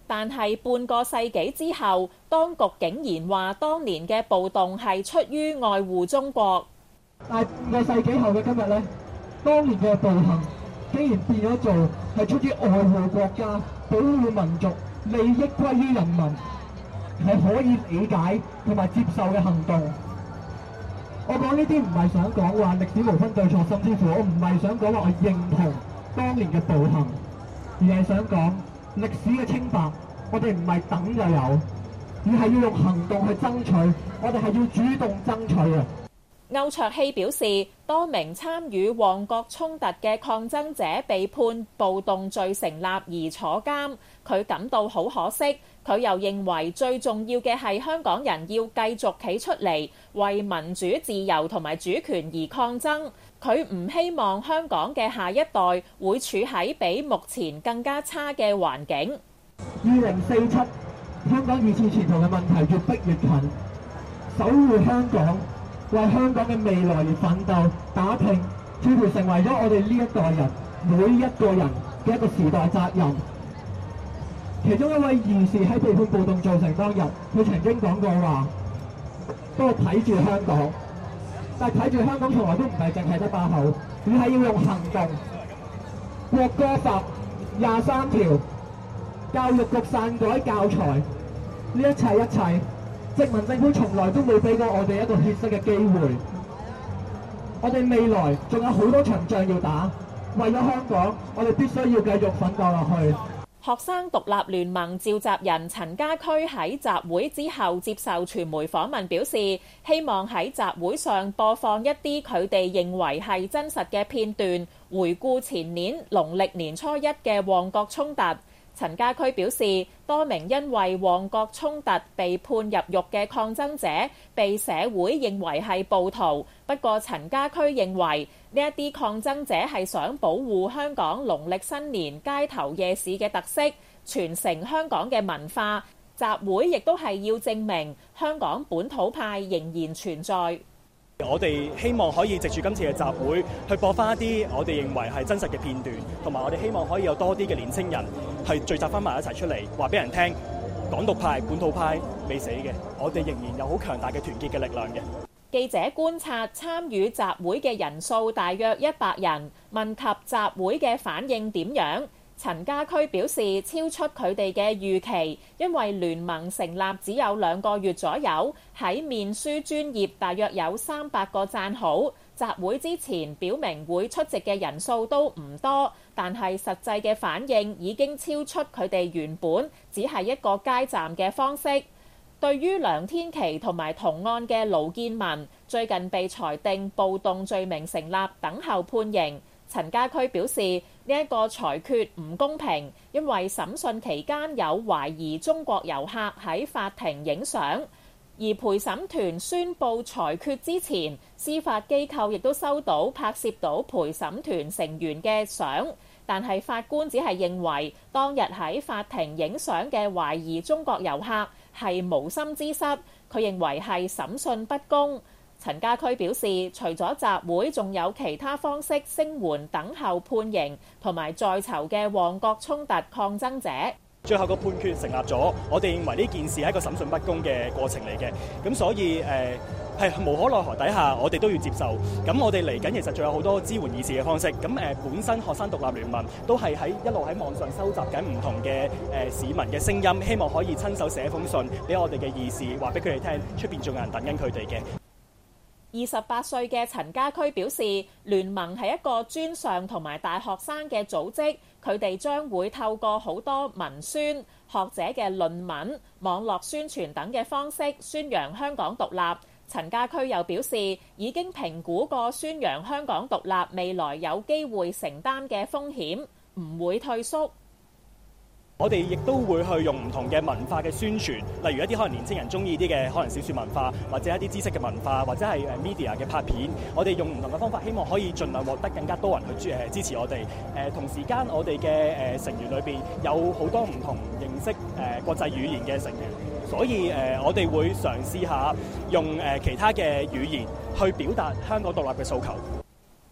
但係半個世紀之後，當局竟然話當年嘅暴動係出於愛護中國。 但係半個世紀後嘅今日呢，當年嘅暴行竟然變咗做係出於愛護國家、保護民族、利益歸於人民，係可以理解同埋接受嘅行動。我講呢啲唔係想講話歷史無分對錯，甚至乎我唔係想講話我認同當年嘅暴行，而係想講歷史嘅清白，我哋唔係等就有，而係要用行動去爭取，我哋係要主動爭取嘅。 歐卓希表示，多名參與旺角衝突嘅抗爭者被判暴動罪成立而坐監，佢感到好可惜。佢又認為最重要嘅係香港人要繼續企出嚟，為民主自由同埋主權而抗爭。佢唔希望香港嘅下一代會處喺比目前更加差嘅環境。 二零四七，香港二次前途嘅問題越逼越近，守護香港，為香港嘅未來而奮鬥打拼，似乎成為咗我哋呢一代人每一個人嘅一個時代責任。其中一位義士喺被判暴動罪成當日，佢曾經講過話：不過睇住香港，但係睇住香港從來都唔係淨係得把口，而係要用行動。國歌法、廿三條、教育局篡改教材，呢一切一切，殖民政府從來都冇俾過我哋一個歇息嘅機會。我哋未來仲有好多場仗要打，為咗香港，我哋必須要繼續奮鬥落去。 學生獨立聯盟召集人陳家駒喺集會之後接受傳媒訪問表示，希望喺集會上播放一啲佢哋認為係真實嘅片段，回顧前年農曆年初一嘅旺角衝突。陳家駒表示，多名因為旺角衝突被判入獄嘅抗爭者被社會認為係暴徒，不過陳家駒認為呢一啲抗爭者係想保護香港農曆新年街頭夜市嘅特色，傳承香港嘅文化。集會亦都係要證明香港本土派仍然存在。 我哋希望可以藉住今次嘅集會去播翻一啲我哋認為係真實嘅片段，同埋我哋希望可以有多啲嘅年青人係聚集翻埋一齊出嚟，話俾人聽港獨派、本土派未死嘅，我哋仍然有好強大嘅團結嘅力量嘅。 記者觀察參與集會嘅人數大約一百人，問及集會嘅反應點樣？陳家駒表示超出佢哋嘅預期，因為聯盟成立只有兩個月左右，喺面書專頁大約有三百個讚好。集會之前表明會出席嘅人數都唔多，但係實際嘅反應已經超出佢哋原本只係一個街站嘅方式。對於梁天琦同埋同案嘅盧建文，最近被裁定暴動罪名成立，等候判刑。陳家駒表示呢一個裁決唔公平，因為審訊期間有懷疑中國遊客喺法庭影相，而陪審團宣布裁決之前，司法機構亦都收到拍攝到陪審團成員嘅相，但係法官只係認為當日喺法庭影相嘅懷疑中國遊客係無心之失，佢認為係審訊不公。陳家駒表示，除咗集會，仲有其他方式聲援等候判刑同埋在囚嘅旺角衝突抗爭者。 最後個判決成立咗，我哋認為呢件事係一個審訊不公嘅過程嚟嘅，咁所以誒係、呃、無可奈何底下，我哋都要接受。咁我哋嚟緊其實仲有好多支援議事嘅方式。咁誒、呃、本身學生獨立聯盟都係喺一路喺網上收集緊唔同嘅誒、呃、市民嘅聲音，希望可以親手寫封信俾我哋嘅議事，話俾佢哋聽，出邊仲有人等緊佢哋嘅。 二十八歲嘅陳家駒表示，聯盟係一個專上同埋大學生嘅組織，佢哋將會透過好多文宣、學者嘅論文、網絡宣傳等嘅方式宣揚香港獨立。陳家駒又表示，已經評估過宣揚香港獨立未來有機會承擔嘅風險，唔會退縮。 我哋亦都會去用唔同嘅文化嘅宣傳，例如一啲可能年輕人中意啲嘅可能小說文化，或者一啲知識嘅文化，或者係誒 media 嘅拍片。我哋用唔同嘅方法，希望可以盡量獲得更加多人去誒支持我哋。誒同時間，我哋嘅誒成員裏邊有好多唔同認識誒國際語言嘅成員，所以誒我哋會嘗試下用誒其他嘅語言去表達香港獨立嘅訴求。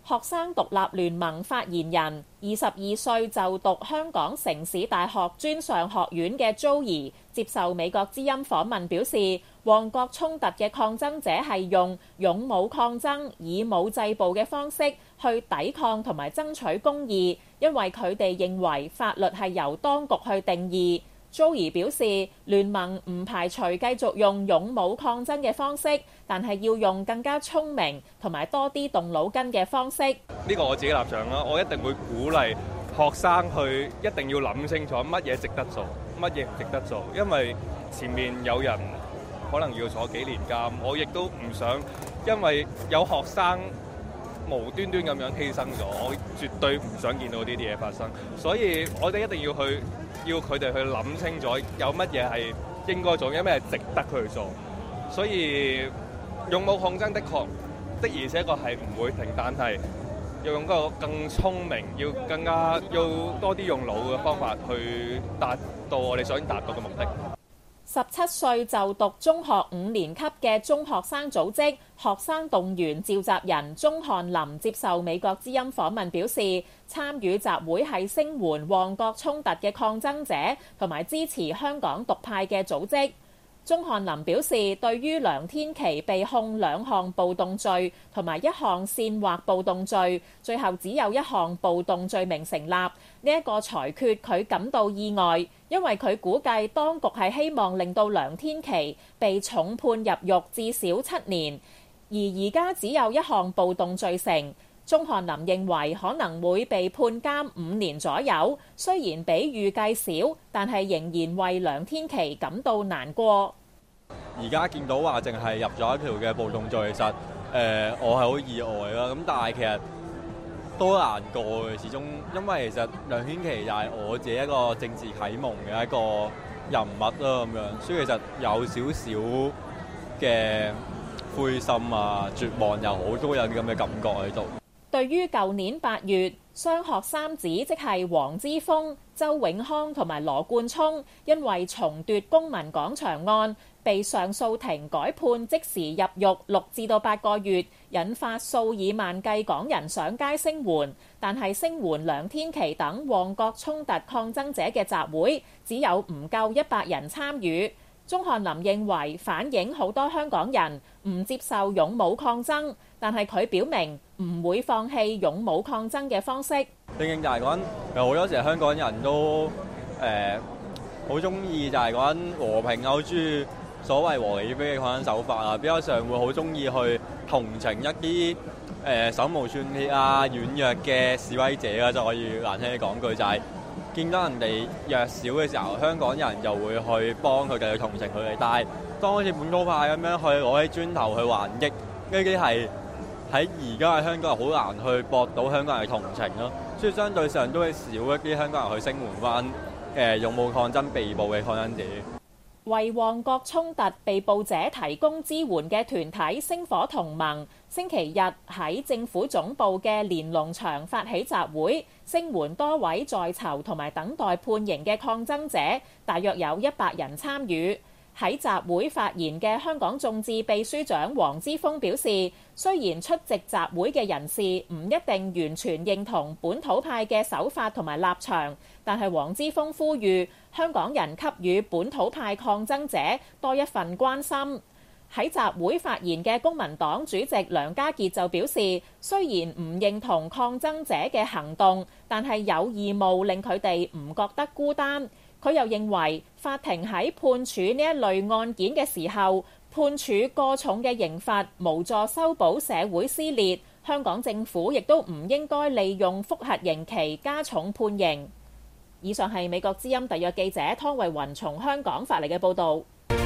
學生獨立聯盟發言人、二十二歲就讀香港城市大學專上學院嘅 Joey 接受美國之音訪問表示，旺角衝突嘅抗爭者係用勇武抗爭、以武制暴嘅方式去抵抗同埋爭取公義，因為佢哋認為法律係由當局去定義。Joey 表示，聯盟唔排除繼續用勇武抗爭嘅方式，但係要用更加聰明同埋多啲動腦筋嘅方式。 呢個我自己立場啦，我一定會鼓勵學生去一定要諗清楚乜嘢值得做，乜嘢唔值得做，因為前面有人可能要坐幾年監，我亦都唔想因為有學生無端端咁樣犧牲咗，我絕對唔想見到呢啲嘢發生，所以我哋一定要去要佢哋去諗清楚有乜嘢係應該做，有咩係值得去做。所以勇武抗爭的確的而且確係唔會停，但係要用個更聰明，要更加要多啲用腦嘅方法去達到我哋想達到嘅目的。 十七歲就讀中學五年級嘅中學生組織學生動員召集人鍾翰林接受美國之音訪問表示，參與集會係聲援旺角衝突嘅抗爭者同埋支持香港獨派嘅組織。鍾翰林表示，對於梁天琦被控兩項暴動罪同埋一項煽惑暴動罪，最後只有一項暴動罪名成立，呢、這、一個裁決佢感到意外，因為佢估計當局係希望令到梁天琦被重判入獄至少七年，而而家只有一項暴動罪成。鍾翰林認為可能會被判監五年左右，雖然比預計少，但係仍然為梁天琦感到難過。 而家見到話淨係入咗一條嘅暴動罪，其實誒、呃、我係好意外啦。咁但係其實都難過嘅，始終因為其實梁天琦就係我自己一個政治啟蒙嘅一個人物啦，咁樣，所以其實有少少嘅灰心啊、絕望又好，都有啲咁嘅感覺喺度。 對於舊年八月，雙學三子即係黃之鋒、周永康同埋羅冠聰，因為重奪公民廣場案，被上訴庭改判即時入獄六至到八個月，引發數以萬計港人上街聲援。但係聲援梁天琦等旺角衝突抗爭者嘅集會，只有唔夠一百人參與。鍾翰林認為反映好多香港人唔接受勇武抗爭，但係佢表明唔會放棄勇武抗爭嘅方式。 正正就係講有好多時香港人都誒好中意就係講和平歐豬所謂和理非嘅抗爭手法啊，比較上會好中意去同情一啲誒、呃、手無寸鐵啊軟弱嘅示威者啊，就可以難聽啲講句就係、是。見到人哋弱小嘅時候，香港人就會去幫佢哋，去同情佢哋。但係當好似本土派咁樣去攞起磚頭去還擊，呢啲係喺而家嘅香港人好難去博到香港人嘅同情咯。所以相對上都會少一啲香港人去聲援翻誒勇武抗爭被捕嘅抗爭者。 為旺角衝突被捕者提供支援嘅團體星火同盟，星期日喺政府總部嘅連儂牆發起集會，聲援多位在囚同埋等待判刑嘅抗爭者，大約有一百人參與。喺集會發言嘅香港眾志秘書長黃之鋒表示，雖然出席集會嘅人士唔一定完全認同本土派嘅手法同埋立場，但係黃之鋒呼籲香港人給予本土派抗爭者多一份關心。喺集會發言嘅公民黨主席梁家傑就表示，雖然唔認同抗爭者嘅行動，但係有義務令佢哋唔覺得孤單。佢又認為法庭喺判處呢一類案件嘅時候，判處過重嘅刑罰無助修補社會撕裂。香港政府亦都唔應該利用覆核刑期加重判刑。以上係美國之音特約記者湯慧雲從香港發嚟嘅報導。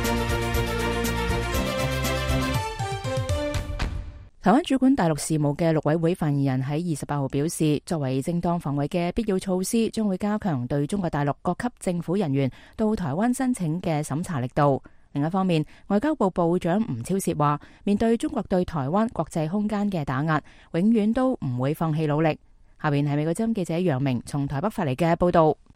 台灣主管大陸事務嘅陸委會發言人喺二十八號表示，作為正當防衛嘅必要措施，將會加強對中國大陸各級政府人員到台灣申請嘅審查力度。另一方面，外交部部長吳釗燮話，面對中國對台灣國際空間嘅打壓，永遠都唔會放棄努力。下邊係美國之音記者楊明從台北發嚟嘅報道。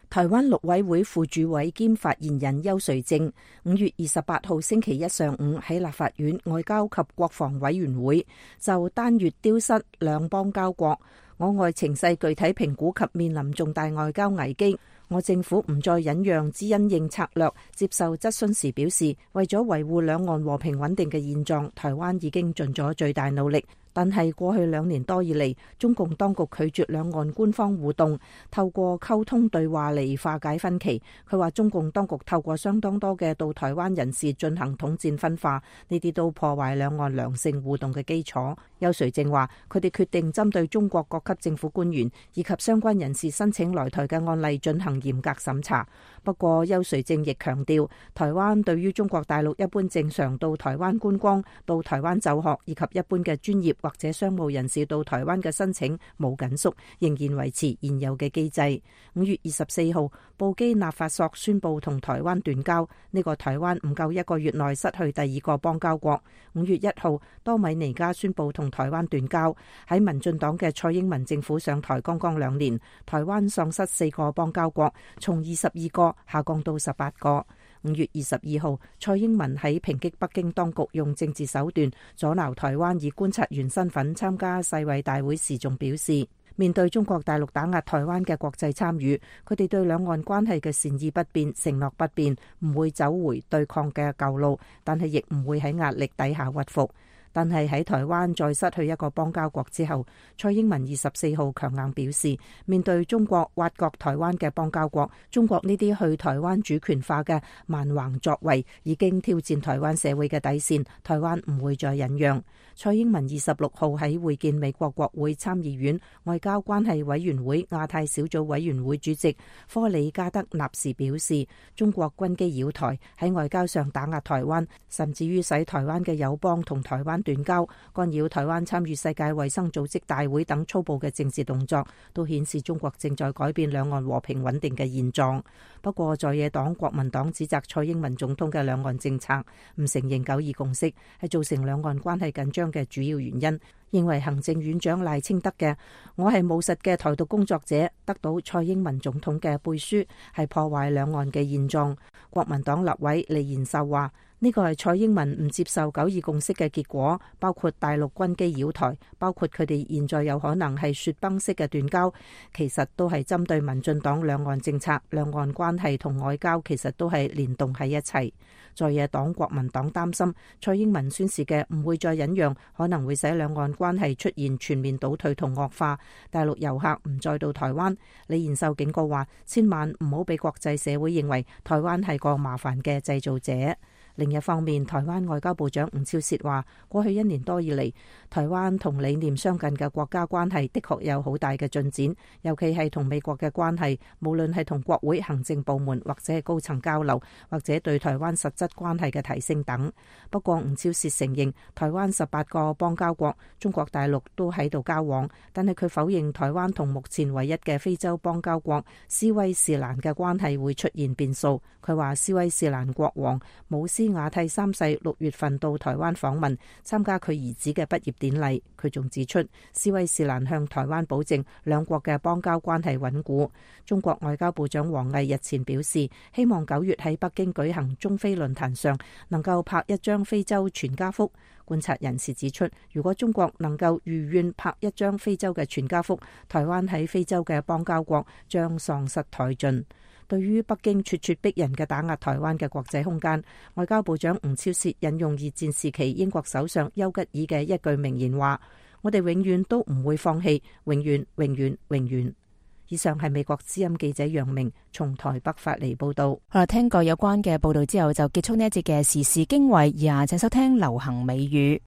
台灣陸委會副主委兼發言人邱垂正五月二十八號星期一上午喺立法院外交及國防委員會就單月丟失兩邦交國，我外情勢具體評估及面臨重大外交危機，我政府唔再忍讓之因應策略。接受質詢時表示，為咗維護兩岸和平穩定嘅現狀，台灣已經盡咗最大努力。但係過去兩年多以嚟，中共當局拒絕兩岸官方互動，透過溝通對話嚟化解分歧。佢話中共當局透過相當多嘅到台灣人士進行統戰分化，呢啲都破壞兩岸良性互動嘅基礎。邱垂正話，佢哋決定針對中國各級政府官員以及相關人士申請來台嘅案例進行嚴格審查。不過邱垂正亦強調，台灣對於中國大陸一般正常到台灣觀光、到台灣就學以及一般嘅專業或者商務人士到台灣嘅申請冇緊縮，仍然維持現有嘅機制。五月二十四號，布基納法索宣布同台灣斷交，呢個台灣唔夠一個月內失去第二個邦交國。五月一號，多米尼加宣布同台灣斷交。喺民進黨嘅蔡英文政府上台剛剛兩年，台灣喪失四個邦交國，從二十二個下降到十八個。五月二十二號，蔡英文喺抨擊北京當局用政治手段阻撓台灣以觀察員身份參加世衛大會時，仲表示面對中國大陸打壓台灣嘅國際參與，佢哋對兩岸關係嘅善意不變、承諾不變，唔會走回對抗嘅舊路，但係亦唔會喺壓力底下屈服。但係喺台灣再失去一個邦交國之後，蔡英文二十四號強硬表示，面對中國挖角台灣嘅邦交國，中國呢啲去台灣主權化嘅蠻橫作為已經挑戰台灣社會嘅底線，台灣唔會再忍讓。蔡英文二十六號喺會見美國國會參議院外交關係委員會亞太小組委員會主席科里加德納時表示，中國軍機擾台，喺外交上打壓台灣，甚至於使台灣嘅友邦同台灣斷交，干擾台灣參與世界衛生組織大會等粗暴嘅政治動作，都顯示中國正在改變兩岸和平穩定嘅現狀。不過在野黨國民黨指責蔡英文總統嘅兩岸政策唔承認九二共識，係造成兩岸關係緊張嘅主要原因。認為行政院長賴清德嘅我係務實嘅台獨工作者得到蔡英文總統嘅背書，係破壞兩岸嘅現狀。國民黨立委李延壽話，呢個係蔡英文唔接受九二共識嘅結果，包括大陸軍機擾台，包括佢哋現在有可能係雪崩式嘅斷交，其實都係針對民進黨兩岸政策、兩岸關係同外交，其實都係連動喺一齊。在野黨國民黨擔心蔡英文宣示嘅唔會再忍讓，可能會使兩岸關係出現全面倒退同惡化，大陸遊客唔再到台灣。李延壽警告話，千萬唔好俾國際社會認為台灣係個麻煩嘅製造者。另一方面，台灣外交部長吳釗燮話，過去一年多以嚟，台灣同理念相近嘅國家關係的確有好大嘅進展，尤其係同美國嘅關係，無論係同國會行政部門或者係高層交流，或者對台灣實質關係嘅提升等。不過吳釗燮承認，台灣十八個邦交國，中國大陸都喺度交往，但係佢否認台灣同目前唯一嘅非洲邦交國斯威士蘭嘅關係會出現變數。佢話斯威士蘭國王姆斯瓦蒂三世六月份到台灣訪問，參加佢兒子嘅畢業典禮。佢仲指出，斯威士蘭向台灣保證兩國嘅邦交關係穩固。中國外交部長王毅日前表示，希望九月喺北京舉行中非論壇上能夠拍一張非洲全家福。觀察人士指出，如果中國能夠如願拍一張非洲嘅全家福，台灣喺非洲嘅邦交國將喪失殆盡。對於北京咄咄逼人嘅打壓台灣嘅國際空間，外交部長吳釗燮引用二戰時期英國首相丘吉爾嘅一句名言話：我哋永遠都唔會放棄，永遠、永遠、永遠。以上係美國之音記者楊明從台北發嚟報道。 好啦，聽過有關嘅報道之後，就結束呢一節嘅時事經緯，而下請收聽流行美語。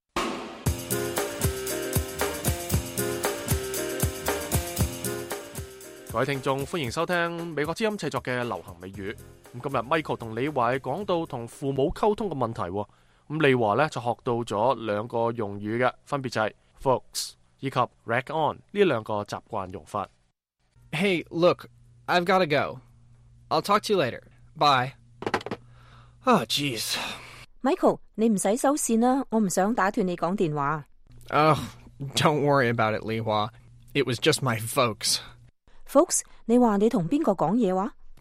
各位聽眾，歡迎收聽美國之音製作嘅流行美語。咁今日 Michael 同李華講到同父母溝通嘅問題，咁李華咧就學到咗兩個用語嘅，分別就係 folks 以及 rag on 呢兩個習慣用法。 Hey, look, I've got to go. I'll talk to you later. Bye. Oh, jeez. Michael, 你唔使收線啦，我唔想打斷你講電話。 Oh, don't worry about it, Li Hua. It was just my folks. Folks, 你話你同邊個講嘢話？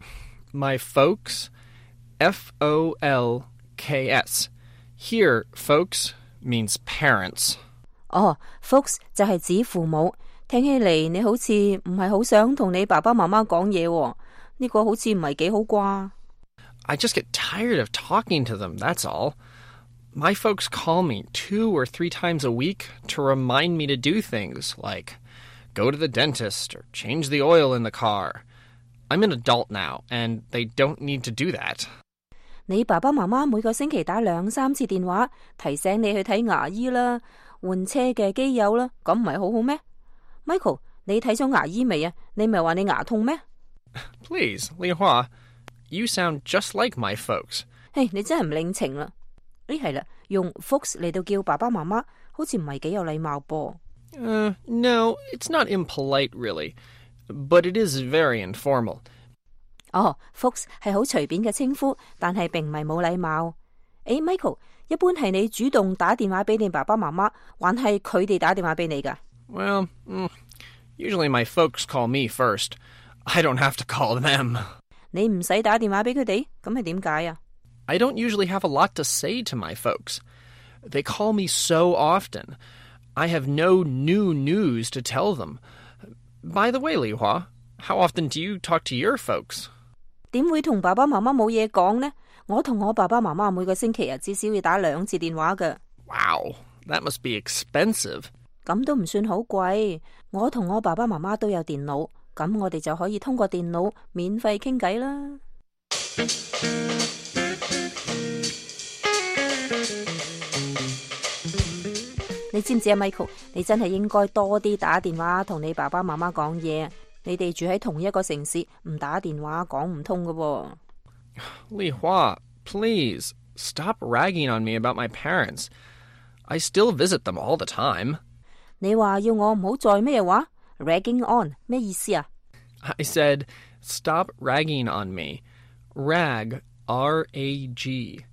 My folks, F O L K S. Here, folks means parents. 哦 folks 就係指父母。聽起嚟你好似唔係好想同你爸爸媽媽講嘢喎，呢個好似唔係幾好啩。 I just get tired of talking to them, that's all. My folks call me two or three times a week to remind me to do things like go to the dentist or change the oil in the car. I'm an adult now, and they don't need to do that. 你爸爸媽媽每個星期打兩三次電話，提醒你去睇牙醫啦，換車嘅機油啦，咁唔係好好咩？ Michael， 你睇咗牙醫未啊？你咪話你牙痛咩？ Please, Li Hua, you sound just like my folks. 嘿，你真係唔領情啦！呢係啦，用 folks 嚟到叫爸爸媽媽，好似唔係幾有禮貌噃。 Uh, no, it's not impolite, really, but it is very informal. 哦 folks 係好隨便嘅稱呼，但係並唔係冇禮貌。誒 Michael， 一般係你主動打電話俾你爸爸媽媽，還係佢哋打電話俾你㗎？ Well, mm, usually my folks call me first. I don't have to call them. 你唔使打電話俾佢哋，咁係點解啊？ I don't usually have a lot to say to my folks. They call me so often. I have no new news to tell them. By the way, Li Hua, how often do you talk to your folks? 點會同爸爸媽媽冇嘢講呢？我同我爸爸媽媽每個星期啊，至少要打兩次電話㗎。 Wow, that must be expensive. 咁都唔算好貴。我同我爸爸媽媽都有電腦，咁我哋就可以通過電腦免費傾偈啦。你知唔知啊 Michael， 你真係應該多啲打電話同你爸爸媽媽講嘢。你哋住喺同一個城市，唔打電話講唔通㗎喎。 Li Hua, please stop ragging on me about my parents. I still visit them all the time. 你話要我唔好再咩話 ？ragging on 咩意思啊？ I said stop ragging on me. Rag, R A G.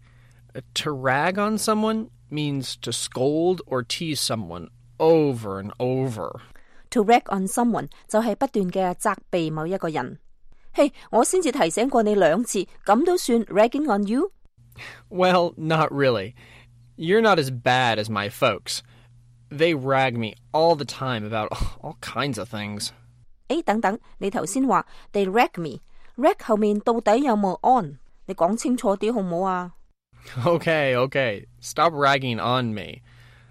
To rag on someone means to scold or tease someone over and over. To rag on someone 就係不斷嘅責備某一個人。嘿，我先至提醒過你兩次，咁都算 ragging on you？ Well, not really. You're not as bad as my folks. They rag me all the time about all kinds of things. 誒，等等，你頭先話 they rag me，rag 後面到底有冇 on？ 你講清楚啲好唔好啊？ Okay, okay. Stop ragging on me.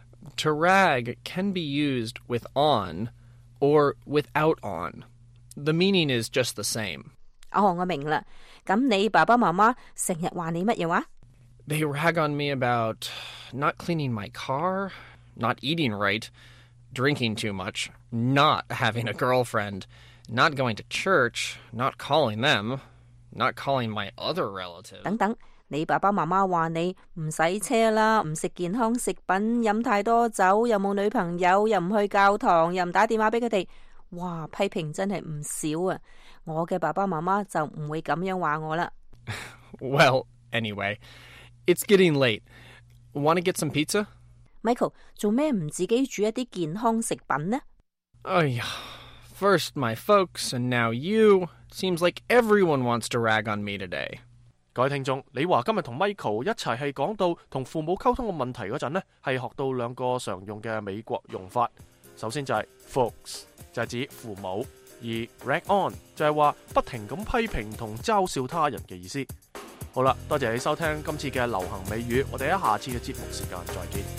To rag can be used with on or without on. The meaning is just the same. 哦，我明啦。咁你爸爸媽媽成日話你乜嘢話？ They rag on me about not cleaning my car, not eating right, drinking too much, not having a girlfriend, not going to church, not calling them, not calling my other relatives. 等等，你爸爸媽媽話你唔洗車啦，唔食健康食品，飲太多酒，又冇女朋友，又唔去教堂，又唔打電話俾佢哋。哇，批評真係唔少啊！我嘅爸爸媽媽就唔會咁樣話我啦。 Well, anyway, it's getting late. Want to get some pizza? Michael, 做咩唔自己煮一啲健康食品呢？ 哎呀 First my folks, and now you. Seems like everyone wants to rag on me today. 各位聽眾，你話今日同 Michael 一齊係講到同父母溝通嘅問題嗰陣呢，係學到兩個常用嘅美國用法。首先就係 folks， 就係指父母，而 rag on 就係話不停咁批評同嘲笑他人嘅意思。好啦，多謝你收聽今次嘅流行美語，我哋喺下次嘅節目時間再見。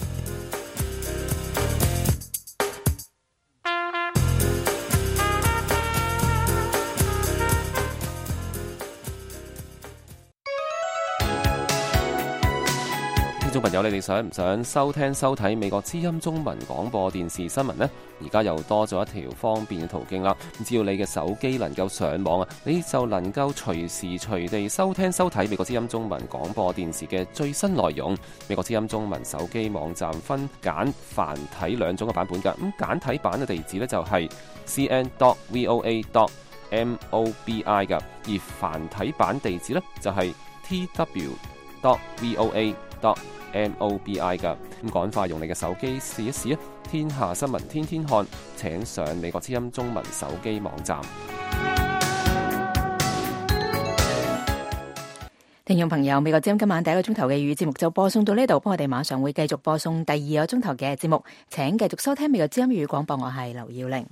聽眾朋友，你哋想唔想收聽收睇美國之音中文廣播電視新聞呢？而家又多咗一條方便嘅途徑啦！只要你嘅手機能夠上網啊，你就能夠隨時隨地收聽收睇美國之音中文廣播電視嘅最新內容。美國之音中文手機網站分簡繁體兩種嘅版本㗎。咁簡體版嘅地址呢，就係 c n dot v o a dot m o b i 㗎，而繁體版地址呢，就係 t w dot v o a dot m o b i 㗎。咁趕快用你嘅手機試一試啊！天下新聞天天看，請上美國之音中文手機網站。 聽眾朋友，美國之音今晚第一個鐘頭嘅粵語節目就播送到呢度，不過我哋馬上會繼續播送第二個鐘頭嘅節目，請繼續收聽美國之音粵語廣播，我係劉耀玲。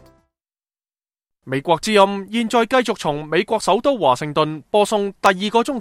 美國之音現在繼續從美國首都華盛頓播送第二個鐘